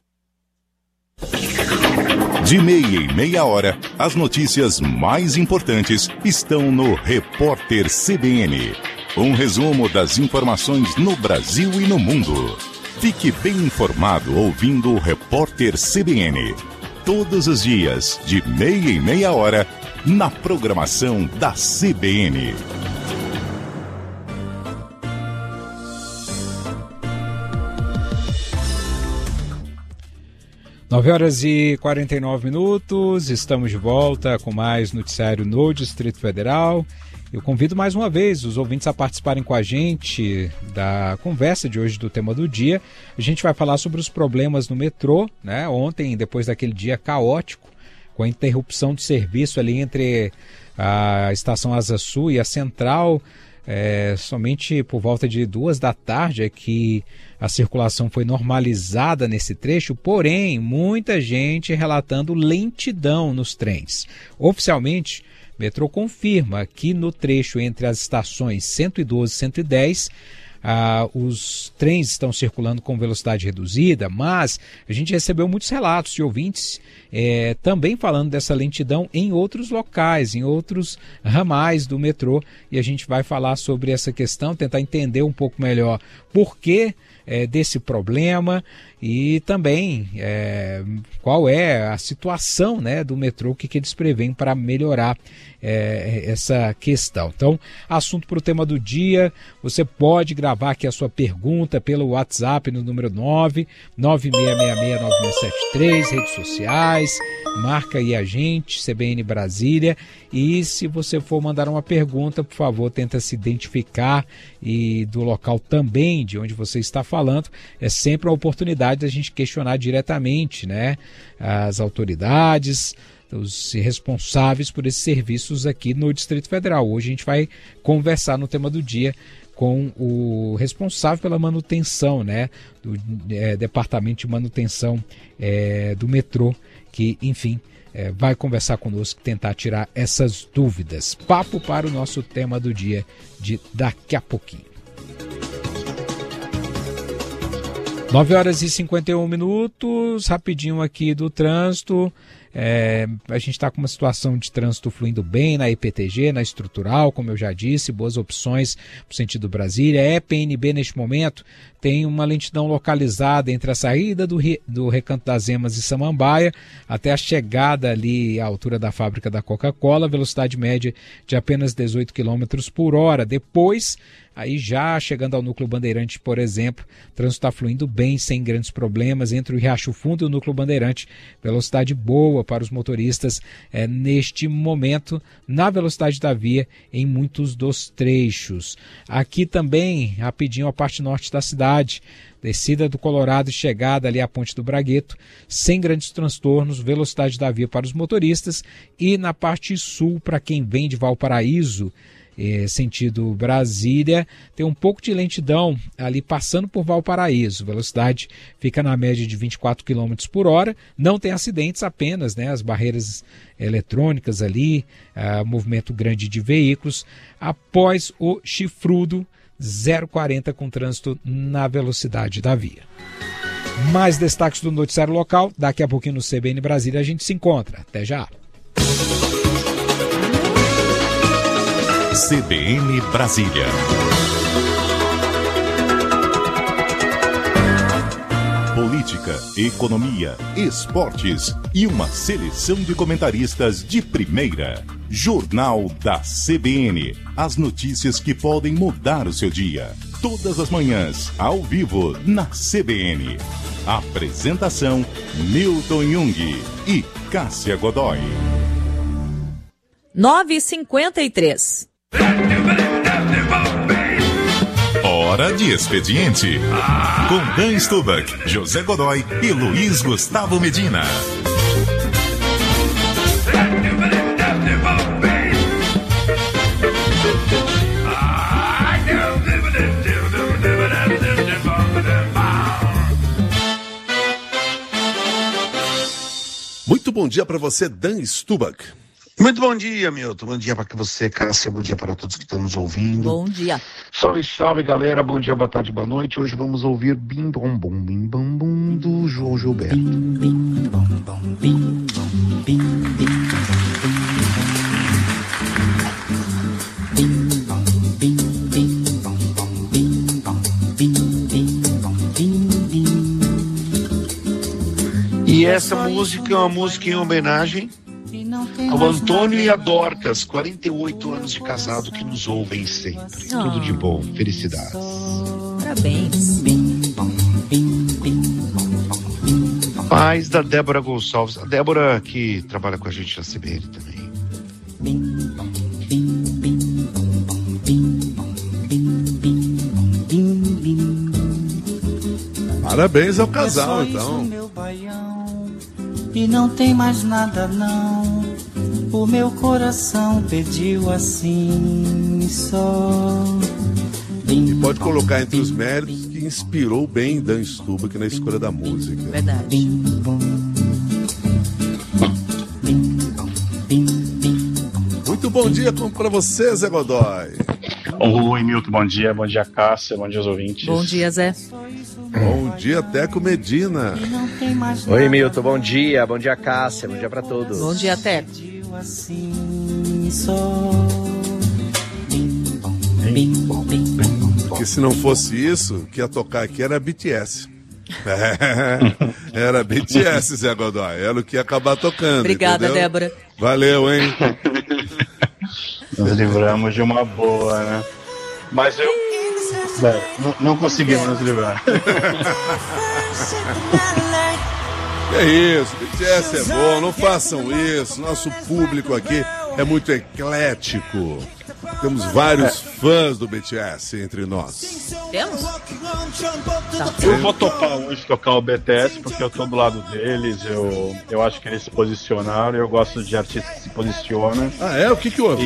De meia em meia hora, as notícias mais importantes estão no Repórter CBN. Um resumo das informações no Brasil e no mundo. Fique bem informado ouvindo o Repórter CBN. Todos os dias, de meia em meia hora, na programação da CBN. 9h49, estamos de volta com mais noticiário no Distrito Federal. Eu convido mais uma vez os ouvintes a participarem com a gente da conversa de hoje do tema do dia. A gente vai falar sobre os problemas no metrô, né? Ontem, depois daquele dia caótico, com a interrupção do serviço ali entre a Estação Asa Sul e a Central, somente por volta de 14h é que a circulação foi normalizada nesse trecho, porém, muita gente relatando lentidão nos trens. Oficialmente, metrô confirma que no trecho entre as estações 112 e 110, os trens estão circulando com velocidade reduzida, mas a gente recebeu muitos relatos de ouvintes também falando dessa lentidão em outros locais, em outros ramais do metrô, e a gente vai falar sobre essa questão, tentar entender um pouco melhor por que desse problema e também qual é a situação, né, do metrô, o que eles preveem para melhorar essa questão. Então, assunto para o tema do dia, você pode gravar aqui a sua pergunta pelo WhatsApp no número 996669673, redes sociais, marca aí a gente, CBN Brasília, e se você for mandar uma pergunta, por favor, tenta se identificar e do local também de onde você está falando. É sempre uma oportunidade da gente questionar diretamente, né, as autoridades, os responsáveis por esses serviços aqui no Distrito Federal. Hoje a gente vai conversar no tema do dia com o responsável pela manutenção, né, do Departamento de Manutenção do metrô, que, enfim, vai conversar conosco, tentar tirar essas dúvidas. Papo para o nosso tema do dia de daqui a pouquinho. 9h51, rapidinho aqui do trânsito. A gente está com uma situação de trânsito fluindo bem na EPTG, na estrutural, como eu já disse, boas opções para o sentido Brasília. EPNB neste momento tem uma lentidão localizada entre a saída do Recanto das Emas e Samambaia até a chegada ali à altura da fábrica da Coca-Cola, velocidade média de apenas 18 km por hora. Depois, aí já chegando ao Núcleo Bandeirante, por exemplo, o trânsito está fluindo bem, sem grandes problemas, entre o Riacho Fundo e o Núcleo Bandeirante, velocidade boa para os motoristas neste momento, na velocidade da via, em muitos dos trechos. Aqui também, rapidinho, a parte norte da cidade, descida do Colorado e chegada ali à Ponte do Bragueto, sem grandes transtornos, velocidade da via para os motoristas, e na parte sul, para quem vem de Valparaíso, sentido Brasília, tem um pouco de lentidão ali passando por Valparaíso, velocidade fica na média de 24 km por hora, não tem acidentes apenas, né, as barreiras eletrônicas ali, movimento grande de veículos, após o Chifrudo 040 com trânsito na velocidade da via. Mais destaques do noticiário local, daqui a pouquinho no CBN Brasília a gente se encontra, até já. CBN Brasília. Política, economia, esportes e uma seleção de comentaristas de primeira. Jornal da CBN. As notícias que podem mudar o seu dia. Todas as manhãs, ao vivo, na CBN. Apresentação: Milton Jung e Cássia Godoy. 9h53. Hora de expediente. Com Dan Stubach, José Godoy e Luiz Gustavo Medina. Muito bom dia para você, Dan Stubach. Muito bom dia, Milton. Bom dia para você, Cássia. Bom dia para todos que estão nos ouvindo. Bom dia. Salve, salve, galera. Bom dia, boa tarde, boa noite. Hoje vamos ouvir Bim Bom Bom Bim Bom Bom do João Gilberto. Bim Bim Bom Bom Bim Bom Bim Bim E essa música é uma música em homenagem ao Antônio e a Dorcas, 48 anos de casado, que nos ouvem sempre. Tudo de bom, felicidades. Parabéns. Paz da Débora Gonçalves, a Débora que trabalha com a gente na CBN também. Parabéns ao casal, então. E não tem mais nada não, o meu coração pediu assim só. E pode colocar entre os méritos que inspirou bem Dan Stubach na escolha da música. Verdade. Muito bom dia para você, Zé Godoy. Oi, Milton, bom dia, Cássia, bom dia aos ouvintes. Bom dia, Zé. Bom dia, Teco Medina. Oi, Milton, bom dia, Cássia, bom dia pra todos. Bom dia, Teco. Porque se não fosse isso, o que ia tocar aqui era BTS. Era BTS, Zé Godoy, era o que ia acabar tocando. Obrigada, entendeu? Débora. Valeu, hein? Nos livramos de uma boa, né? Mas eu não conseguimos nos livrar. É isso, BTS é bom, não façam isso. Nosso público aqui é muito eclético. Temos vários fãs do BTS entre nós. Temos? Eu vou topar hoje tocar o BTS porque eu tô do lado deles. Eu acho que eles se posicionaram e eu gosto de artistas que se posicionam. Ah, é? O que houve?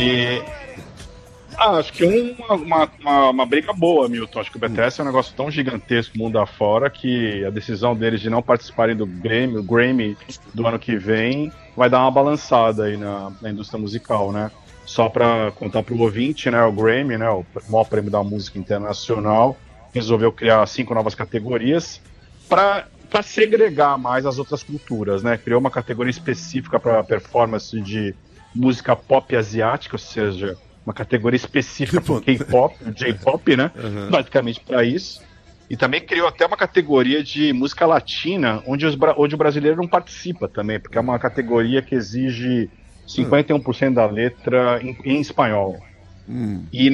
Acho que uma briga boa, Milton. Acho que o BTS é um negócio tão gigantesco mundo afora que a decisão deles de não participarem do Grammy do ano que vem vai dar uma balançada aí na indústria musical, né? Só para contar para o ouvinte, né, o Grammy, né, o maior prêmio da música internacional, resolveu criar 5 novas categorias para segregar mais as outras culturas, né? Criou uma categoria específica para performance de música pop asiática, ou seja, uma categoria específica para o K-pop, o J-pop, né? Basicamente para isso. E também criou até uma categoria de música latina, onde o brasileiro não participa também, porque é uma categoria que exige 51% da letra em espanhol. E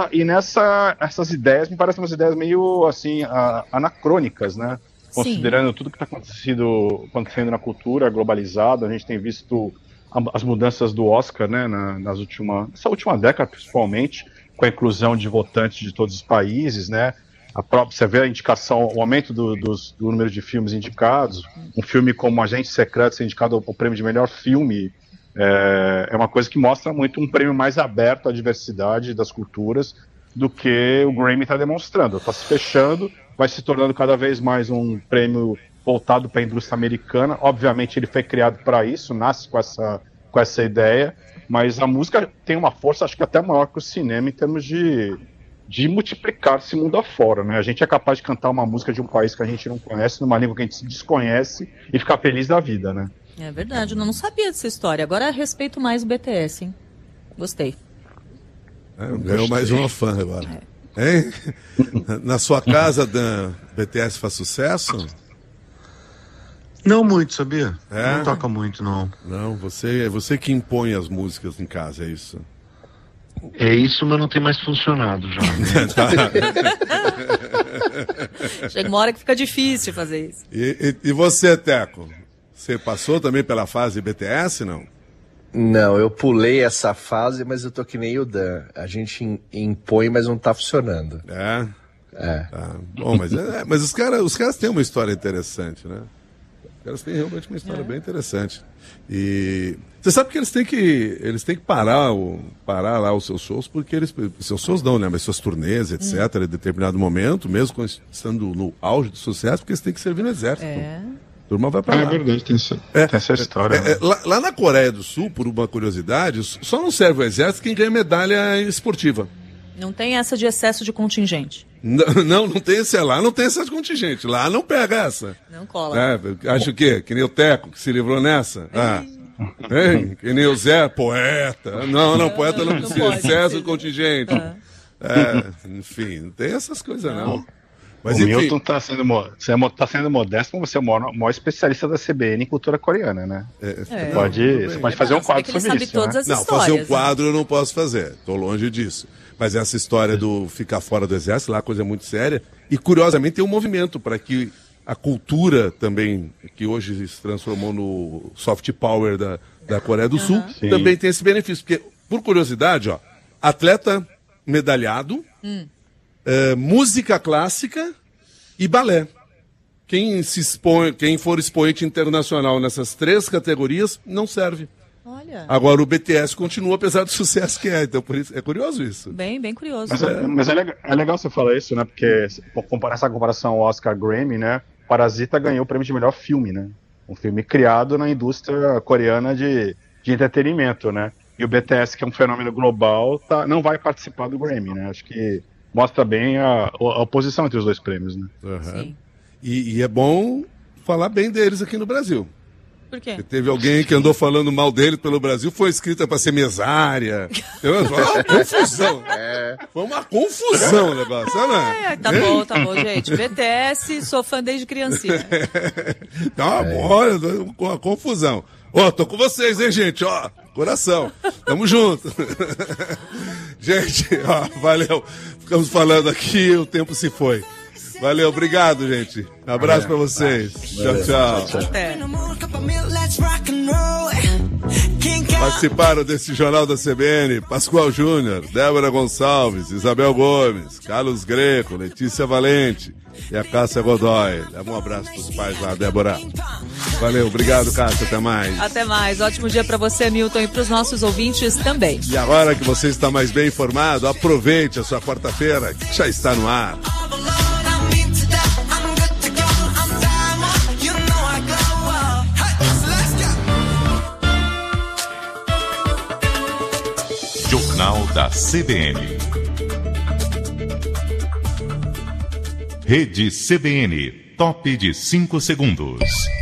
essas ideias me parecem umas ideias meio assim anacrônicas, né? Considerando tudo que está acontecendo na cultura globalizada. A gente tem visto as mudanças do Oscar, né, nessa última década, principalmente, com a inclusão de votantes de todos os países, né? Você vê a indicação, o aumento do número de filmes indicados. Um filme como Agente Secreto ser indicado ao prêmio de melhor filme é uma coisa que mostra muito um prêmio mais aberto à diversidade das culturas do que o Grammy está demonstrando. Está se fechando, vai se tornando cada vez mais um prêmio voltado para a indústria americana. Obviamente ele foi criado para isso, nasce com essa ideia, mas a música tem uma força, acho que até maior que o cinema em termos de multiplicar-se mundo afora, né? A gente é capaz de cantar uma música de um país que a gente não conhece, numa língua que a gente desconhece e ficar feliz da vida, né? É verdade, eu não sabia dessa história. Agora respeito mais o BTS, hein? Gostei. Ganhou mais uma fã agora. Hein? Na sua casa, Dan, BTS faz sucesso? Não muito, sabia? É? Não toca muito, não. Não, você que impõe as músicas em casa, é isso? É isso, mas não tem mais funcionado já. Né? Chega uma hora que fica difícil fazer isso. E você, Teco? Você passou também pela fase BTS, não? Não, eu pulei essa fase, mas eu tô que nem o Dan. A gente impõe, mas não tá funcionando. É? É. Ah, bom, mas os caras têm uma história interessante, né? Os caras têm realmente uma história bem interessante. E você sabe que eles têm que parar lá os seus shows, porque seus shows não, né? Mas suas turnês, etc., em determinado momento, mesmo estando no auge do sucesso, porque eles têm que servir no exército. A turma vai pra lá. É verdade, tem essa história. Lá na Coreia do Sul, por uma curiosidade, só não serve o exército quem ganha medalha esportiva. Não tem essa de excesso de contingente. Não tem esse lá, não tem excesso de contingente. Lá não pega essa. Não cola. Acho o quê? Que nem o Teco, que se livrou nessa? Que nem o Zé, poeta. Não, poeta não precisa. Excesso de contingente. Enfim, não tem essas coisas, não. Mas, o Milton tá sendo modesto, mas você é o maior especialista da CBN em cultura coreana, né? Você pode fazer um quadro sobre isso, né? Não, fazer um quadro eu não posso fazer, tô longe disso. Mas essa história do ficar fora do exército, lá a coisa é muito séria. E, curiosamente, tem um movimento para que a cultura também, que hoje se transformou no soft power da Coreia do Sul, também tem esse benefício. Porque, por curiosidade, atleta medalhado, música clássica e balé. Quem for expoente internacional nessas 3 categorias, não serve. Olha. Agora o BTS continua, apesar do sucesso que é. Então, por isso, é curioso isso. Bem curioso. Mas é legal você falar isso, né? Porque essa comparação ao Oscar Grammy, né? Parasita ganhou o prêmio de melhor filme, né? Um filme criado na indústria coreana de entretenimento, né? E o BTS, que é um fenômeno global, não vai participar do Grammy, né? Acho que mostra bem a oposição entre os dois prêmios, né? Uhum. E é bom falar bem deles aqui no Brasil. Por quê? Porque teve alguém que andou falando mal dele pelo Brasil, foi escrita para ser mesária. Foi uma confusão. Foi uma confusão o negócio, né? Tá bom, gente. BTS, sou fã desde criancinha. Tá bom, com a confusão. Tô com vocês, hein, gente? Coração. Tamo junto. Gente, valeu. Ficamos falando aqui, o tempo se foi. Valeu, obrigado, gente. Um abraço pra vocês. Tchau. Até. Participaram desse Jornal da CBN Pascoal Júnior, Débora Gonçalves, Isabel Gomes, Carlos Greco, Letícia Valente e a Cássia Godoy. Dá um abraço pros pais lá, Débora. Valeu, obrigado, Cássia. Até mais. Até mais. Ótimo dia pra você, Milton, e pros nossos ouvintes também. E agora que você está mais bem informado, aproveite a sua quarta-feira, que já está no ar. Jornal da CBN. Rede CBN, top de 5 segundos.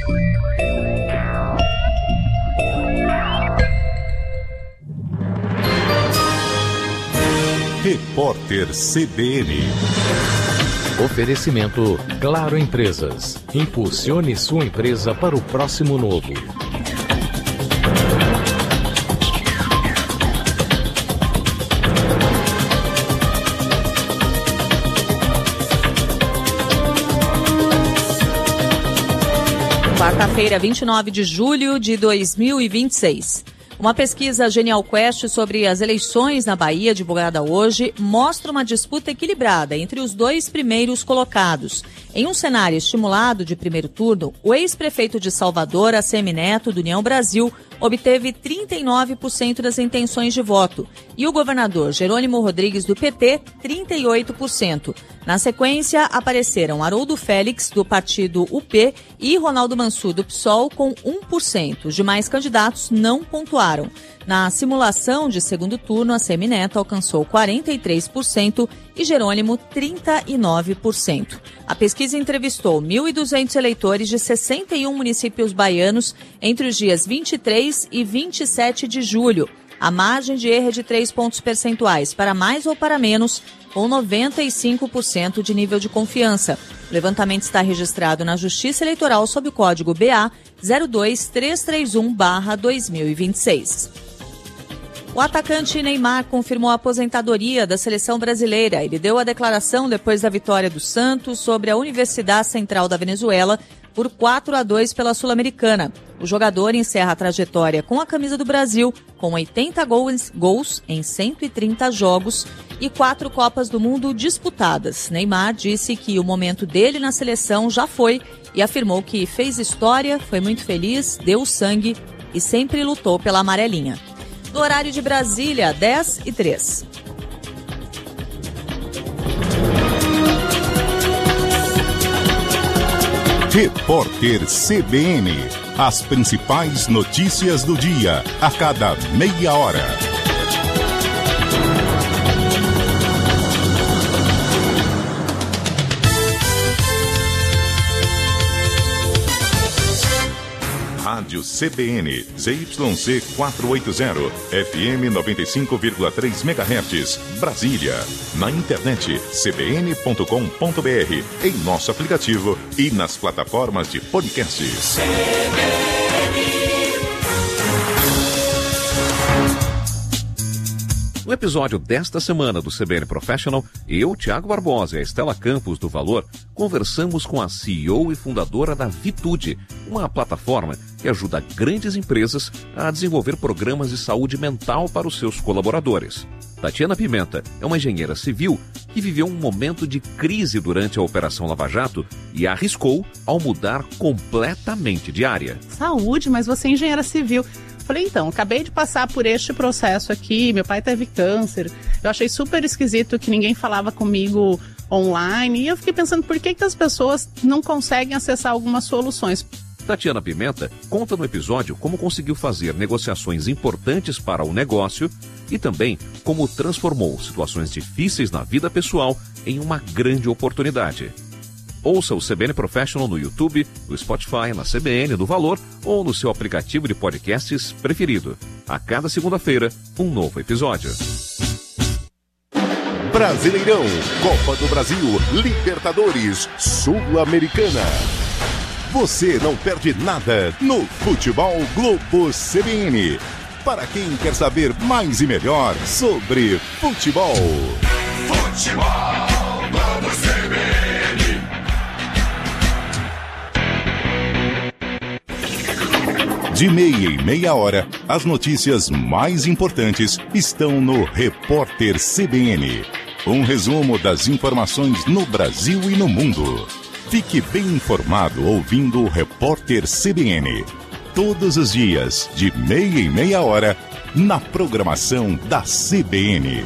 Repórter CBN. Oferecimento Claro Empresas. Impulsione sua empresa para o próximo novo. Quarta-feira, 29 de julho de 2026. Uma pesquisa Genial Quest sobre as eleições na Bahia, divulgada hoje, mostra uma disputa equilibrada entre os dois primeiros colocados. Em um cenário estimulado de primeiro turno, o ex-prefeito de Salvador, ACM Neto, do União Brasil, obteve 39% das intenções de voto e o governador Jerônimo Rodrigues, do PT, 38%. Na sequência, apareceram Haroldo Félix, do partido UP, e Ronaldo Mansur, do PSOL, com 1%. Os demais candidatos não pontuaram. Na simulação de segundo turno, ACM Neto alcançou 43% e Jerônimo 39%. A pesquisa entrevistou 1.200 eleitores de 61 municípios baianos entre os dias 23 e 27 de julho. A margem de erro é de 3 pontos percentuais, para mais ou para menos, com 95% de nível de confiança. O levantamento está registrado na Justiça Eleitoral sob o código BA 02331/2026. O atacante Neymar confirmou a aposentadoria da seleção brasileira. Ele deu a declaração depois da vitória do Santos sobre a Universidade Central da Venezuela por 4-2 pela Sul-Americana. O jogador encerra a trajetória com a camisa do Brasil, com 80 gols em 130 jogos e 4 Copas do Mundo disputadas. Neymar disse que o momento dele na seleção já foi e afirmou que fez história, foi muito feliz, deu sangue e sempre lutou pela amarelinha. No horário de Brasília, 10h03. Repórter CBN. As principais notícias do dia, a cada meia hora. Rádio CBN, ZYC 480, FM 95,3 MHz, Brasília. Na internet, cbn.com.br, em nosso aplicativo e nas plataformas de podcasts. No episódio desta semana do CBN Professional, eu, Thiago Barbosa e a Estela Campos, do Valor, conversamos com a CEO e fundadora da Vitude, uma plataforma que ajuda grandes empresas a desenvolver programas de saúde mental para os seus colaboradores. Tatiana Pimenta é uma engenheira civil que viveu um momento de crise durante a Operação Lava Jato e arriscou ao mudar completamente de área. Saúde, mas você é engenheira civil. Falei, então, acabei de passar por este processo aqui, meu pai teve câncer, eu achei super esquisito que ninguém falava comigo online, e eu fiquei pensando por que as pessoas não conseguem acessar algumas soluções. Tatiana Pimenta conta no episódio como conseguiu fazer negociações importantes para o negócio e também como transformou situações difíceis na vida pessoal em uma grande oportunidade. Ouça o CBN Professional no YouTube, no Spotify, na CBN, no Valor ou no seu aplicativo de podcasts preferido. A cada segunda-feira, um novo episódio. Brasileirão, Copa do Brasil, Libertadores, Sul-Americana. Você não perde nada no Futebol Globo CBN. Para quem quer saber mais e melhor sobre futebol. Futebol Globo CBN. De meia em meia hora, as notícias mais importantes estão no Repórter CBN. Um resumo das informações no Brasil e no mundo. Fique bem informado ouvindo o Repórter CBN. Todos os dias, de meia em meia hora, na programação da CBN.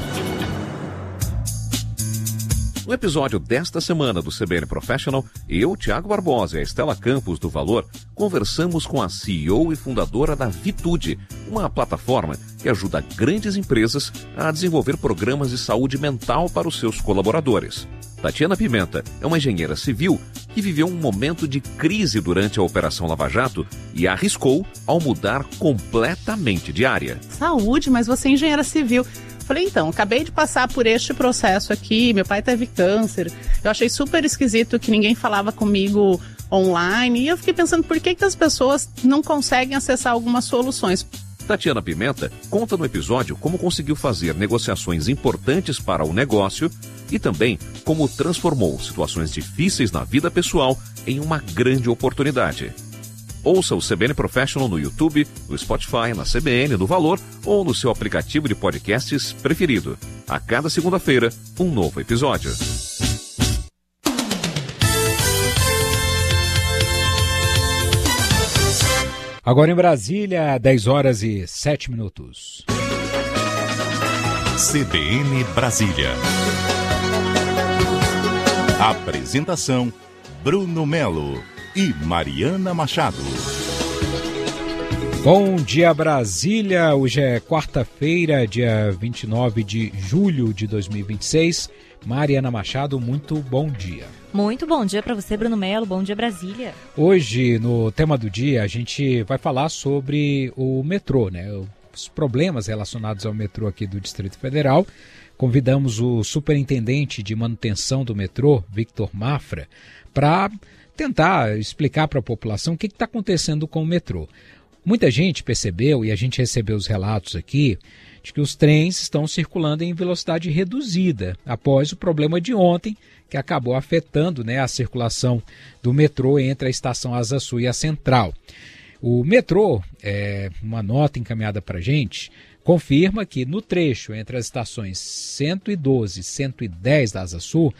No episódio desta semana do CBN Professional, eu, Tiago Barbosa e a Estela Campos do Valor, conversamos com a CEO e fundadora da Vitude, uma plataforma que ajuda grandes empresas a desenvolver programas de saúde mental para os seus colaboradores. Tatiana Pimenta é uma engenheira civil que viveu um momento de crise durante a Operação Lava Jato e arriscou ao mudar completamente de área. Saúde, mas você é engenheira civil. Falei, então, acabei de passar por este processo aqui, meu pai teve câncer, eu achei super esquisito que ninguém falava comigo online, e eu fiquei pensando por que as pessoas não conseguem acessar algumas soluções. Tatiana Pimenta conta no episódio como conseguiu fazer negociações importantes para o negócio e também como transformou situações difíceis na vida pessoal em uma grande oportunidade. Ouça o CBN Professional no YouTube, no Spotify, na CBN, no Valor ou no seu aplicativo de podcasts preferido. A cada segunda-feira, um novo episódio. Agora em Brasília, 10 horas e 7 minutos. CBN Brasília. Apresentação: Bruno Melo e Mariana Machado. Bom dia, Brasília. Hoje é quarta-feira, dia 29 de julho de 2026. Mariana Machado, muito bom dia. Muito bom dia para você, Bruno Melo. Bom dia, Brasília. Hoje, no tema do dia, a gente vai falar sobre o metrô, né? Os problemas relacionados ao metrô aqui do Distrito Federal. Convidamos o superintendente de manutenção do metrô, Victor Mafra, para tentar explicar para a população o que está acontecendo com o metrô. Muita gente percebeu, e a gente recebeu os relatos aqui, de que os trens estão circulando em velocidade reduzida, após o problema de ontem, que acabou afetando, né, a circulação do metrô entre a estação Asa Sul e a Central. O metrô, uma nota encaminhada para a gente, confirma que no trecho entre as estações 112 e 110 da Asa Sul,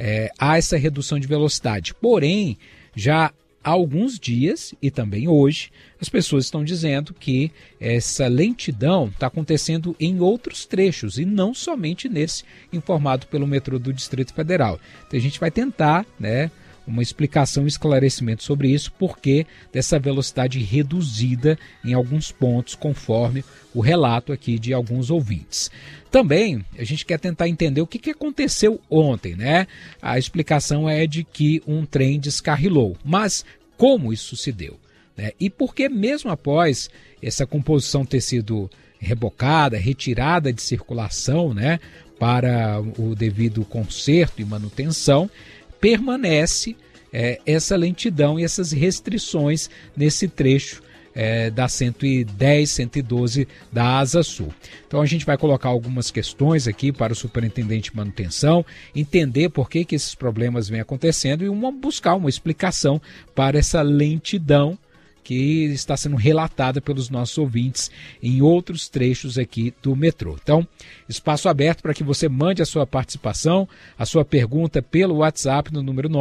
há essa redução de velocidade. Porém, já há alguns dias, e também hoje, as pessoas estão dizendo que essa lentidão está acontecendo em outros trechos e não somente nesse informado pelo metrô do Distrito Federal. Então a gente vai tentar, né, uma explicação, um esclarecimento sobre isso, porque dessa velocidade reduzida em alguns pontos, conforme o relato aqui de alguns ouvintes. Também a gente quer tentar entender o que aconteceu ontem, né? A explicação é de que um trem descarrilou, mas como isso se deu, né? E por que mesmo após essa composição ter sido rebocada, retirada de circulação, né, para o devido conserto e manutenção, permanece essa lentidão e essas restrições nesse trecho da 110, 112 da Asa Sul. Então a gente vai colocar algumas questões aqui para o superintendente de manutenção, entender por que esses problemas vêm acontecendo e buscar uma explicação para essa lentidão que está sendo relatada pelos nossos ouvintes em outros trechos aqui do metrô. Então, espaço aberto para que você mande a sua participação, a sua pergunta pelo WhatsApp no número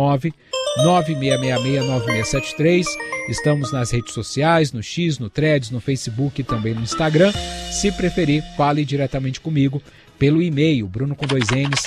996669673. Estamos nas redes sociais, no X, no Threads, no Facebook e também no Instagram. Se preferir, fale diretamente comigo pelo e-mail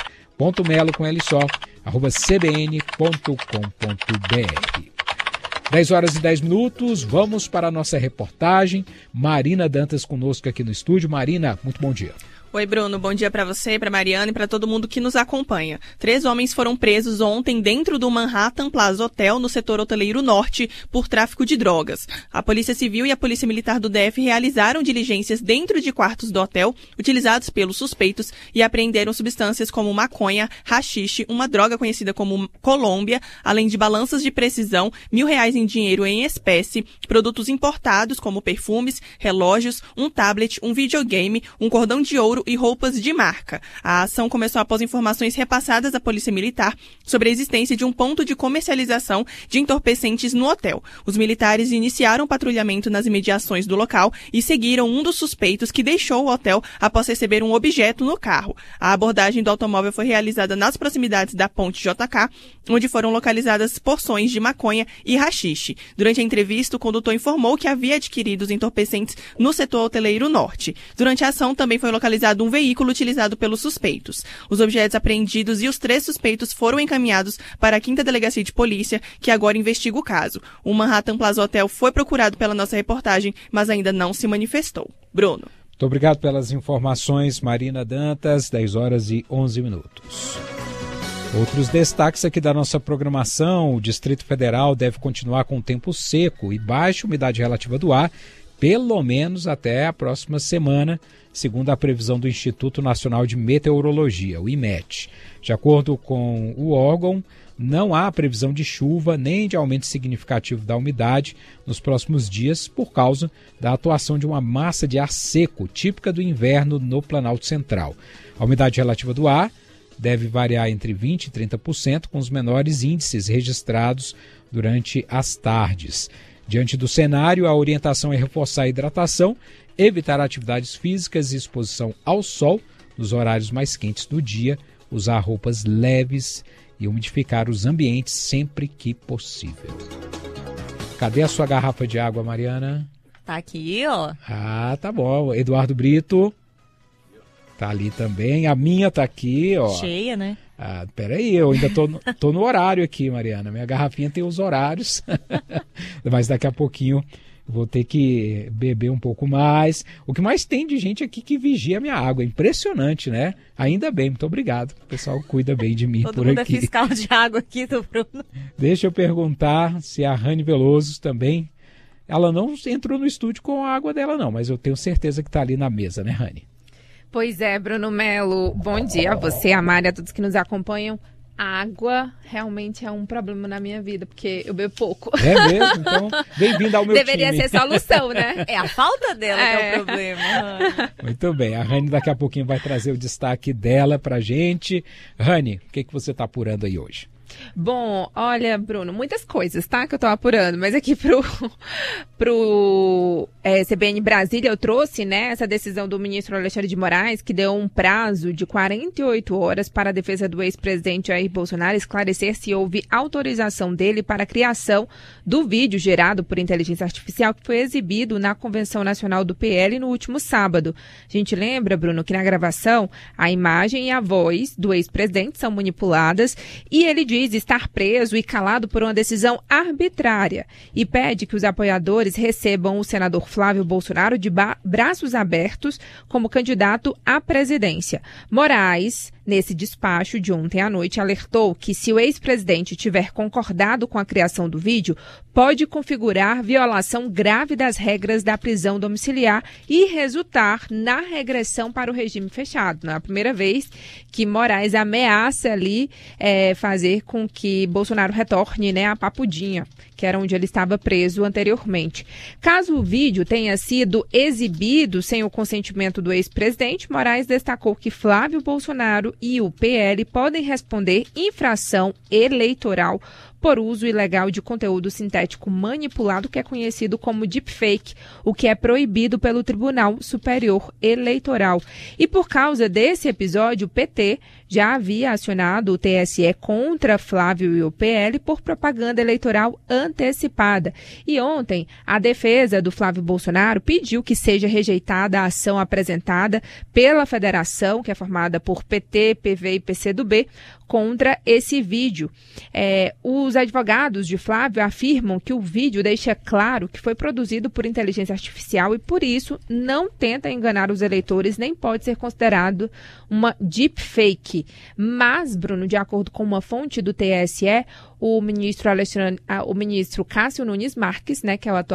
bruno_melo@cbn.com.br. 10h10, vamos para a nossa reportagem. Marina Dantas conosco aqui no estúdio. Marina, muito bom dia. Oi, Bruno. Bom dia para você, para Mariana e para todo mundo que nos acompanha. 3 homens foram presos ontem dentro do Manhattan Plaza Hotel, no setor hoteleiro norte, por tráfico de drogas. A Polícia Civil e a Polícia Militar do DF realizaram diligências dentro de quartos do hotel, utilizados pelos suspeitos, e apreenderam substâncias como maconha, haxixe, uma droga conhecida como Colômbia, além de balanças de precisão, R$1.000 em dinheiro em espécie, produtos importados como perfumes, relógios, um tablet, um videogame, um cordão de ouro e roupas de marca. A ação começou após informações repassadas à Polícia Militar sobre a existência de um ponto de comercialização de entorpecentes no hotel. Os militares iniciaram o patrulhamento nas imediações do local e seguiram um dos suspeitos que deixou o hotel após receber um objeto no carro. A abordagem do automóvel foi realizada nas proximidades da Ponte JK, onde foram localizadas porções de maconha e haxixe. Durante a entrevista, o condutor informou que havia adquirido os entorpecentes no setor hoteleiro norte. Durante a ação, também foi localizado um veículo utilizado pelos suspeitos. Os objetos apreendidos e os 3 suspeitos foram encaminhados para a 5ª Delegacia de Polícia, que agora investiga o caso. O Manhattan Plaza Hotel foi procurado pela nossa reportagem, mas ainda não se manifestou. Bruno. Muito obrigado pelas informações, Marina Dantas, 10h11. Outros destaques aqui da nossa programação: o Distrito Federal deve continuar com tempo seco e baixa umidade relativa do ar, pelo menos até a próxima semana, segundo a previsão do Instituto Nacional de Meteorologia, o IMET. De acordo com o órgão, não há previsão de chuva nem de aumento significativo da umidade nos próximos dias por causa da atuação de uma massa de ar seco, típica do inverno no Planalto Central. A umidade relativa do ar deve variar entre 20% e 30%, com os menores índices registrados durante as tardes. Diante do cenário, a orientação é reforçar a hidratação, evitar atividades físicas e exposição ao sol nos horários mais quentes do dia, usar roupas leves e umidificar os ambientes sempre que possível. Cadê a sua garrafa de água, Mariana? Tá aqui, ó. Ah, tá bom. Eduardo Brito tá ali também. A minha tá aqui, ó. Cheia, né? Ah, peraí, eu ainda tô no horário aqui, Mariana. Minha garrafinha tem os horários. Mas daqui a pouquinho vou ter que beber um pouco mais. O que mais tem de gente aqui que vigia a minha água. Impressionante, né? Ainda bem, muito obrigado. O pessoal cuida bem de mim por aqui. Todo mundo é fiscal de água aqui do Bruno. Deixa eu perguntar se a Rani Veloso também... Ela não entrou no estúdio com a água dela, não. Mas eu tenho certeza que tá ali na mesa, né, Rani? Pois é, Bruno Melo, bom dia a você, a Mari, a todos que nos acompanham. A água realmente é um problema na minha vida, porque eu bebo pouco. É mesmo? Então, bem-vindo ao meu Deveria time. ser solução, né? É a falta dela que é o problema. Muito bem, a Rani daqui a pouquinho vai trazer o destaque dela pra gente. Rani, o que você tá apurando aí hoje? Bom, olha, Bruno, muitas coisas, tá? Que eu tô apurando, mas aqui pro CBN Brasília eu trouxe, né, essa decisão do ministro Alexandre de Moraes, que deu um prazo de 48 horas para a defesa do ex-presidente Jair Bolsonaro esclarecer se houve autorização dele para a criação do vídeo gerado por inteligência artificial que foi exibido na Convenção Nacional do PL no último sábado. A gente lembra, Bruno, que na gravação a imagem e a voz do ex-presidente são manipuladas e ele diz estar preso e calado por uma decisão arbitrária e pede que os apoiadores recebam o senador Flávio Bolsonaro de braços abertos como candidato à presidência. Moraes, nesse despacho de ontem à noite, alertou que se o ex-presidente tiver concordado com a criação do vídeo, pode configurar violação grave das regras da prisão domiciliar e resultar na regressão para o regime fechado. Não é a primeira vez que Moraes ameaça ali fazer com que Bolsonaro retorne, né, a Papudinha, que era onde ele estava preso anteriormente. Caso o vídeo tenha sido exibido sem o consentimento do ex-presidente, Moraes destacou que Flávio Bolsonaro e o PL podem responder infração eleitoral por uso ilegal de conteúdo sintético manipulado, que é conhecido como deepfake, o que é proibido pelo Tribunal Superior Eleitoral. E por causa desse episódio, o PT já havia acionado o TSE contra Flávio e o PL por propaganda eleitoral antecipada. E ontem, a defesa do Flávio Bolsonaro pediu que seja rejeitada a ação apresentada pela federação, que é formada por PT, PV e PCdoB, contra esse vídeo. Os advogados de Flávio afirmam que o vídeo deixa claro que foi produzido por inteligência artificial e, por isso, não tenta enganar os eleitores, nem pode ser considerado uma deepfake. Mas, Bruno, de acordo com uma fonte do TSE, o ministro Cássio Nunes Marques, né, que é o atual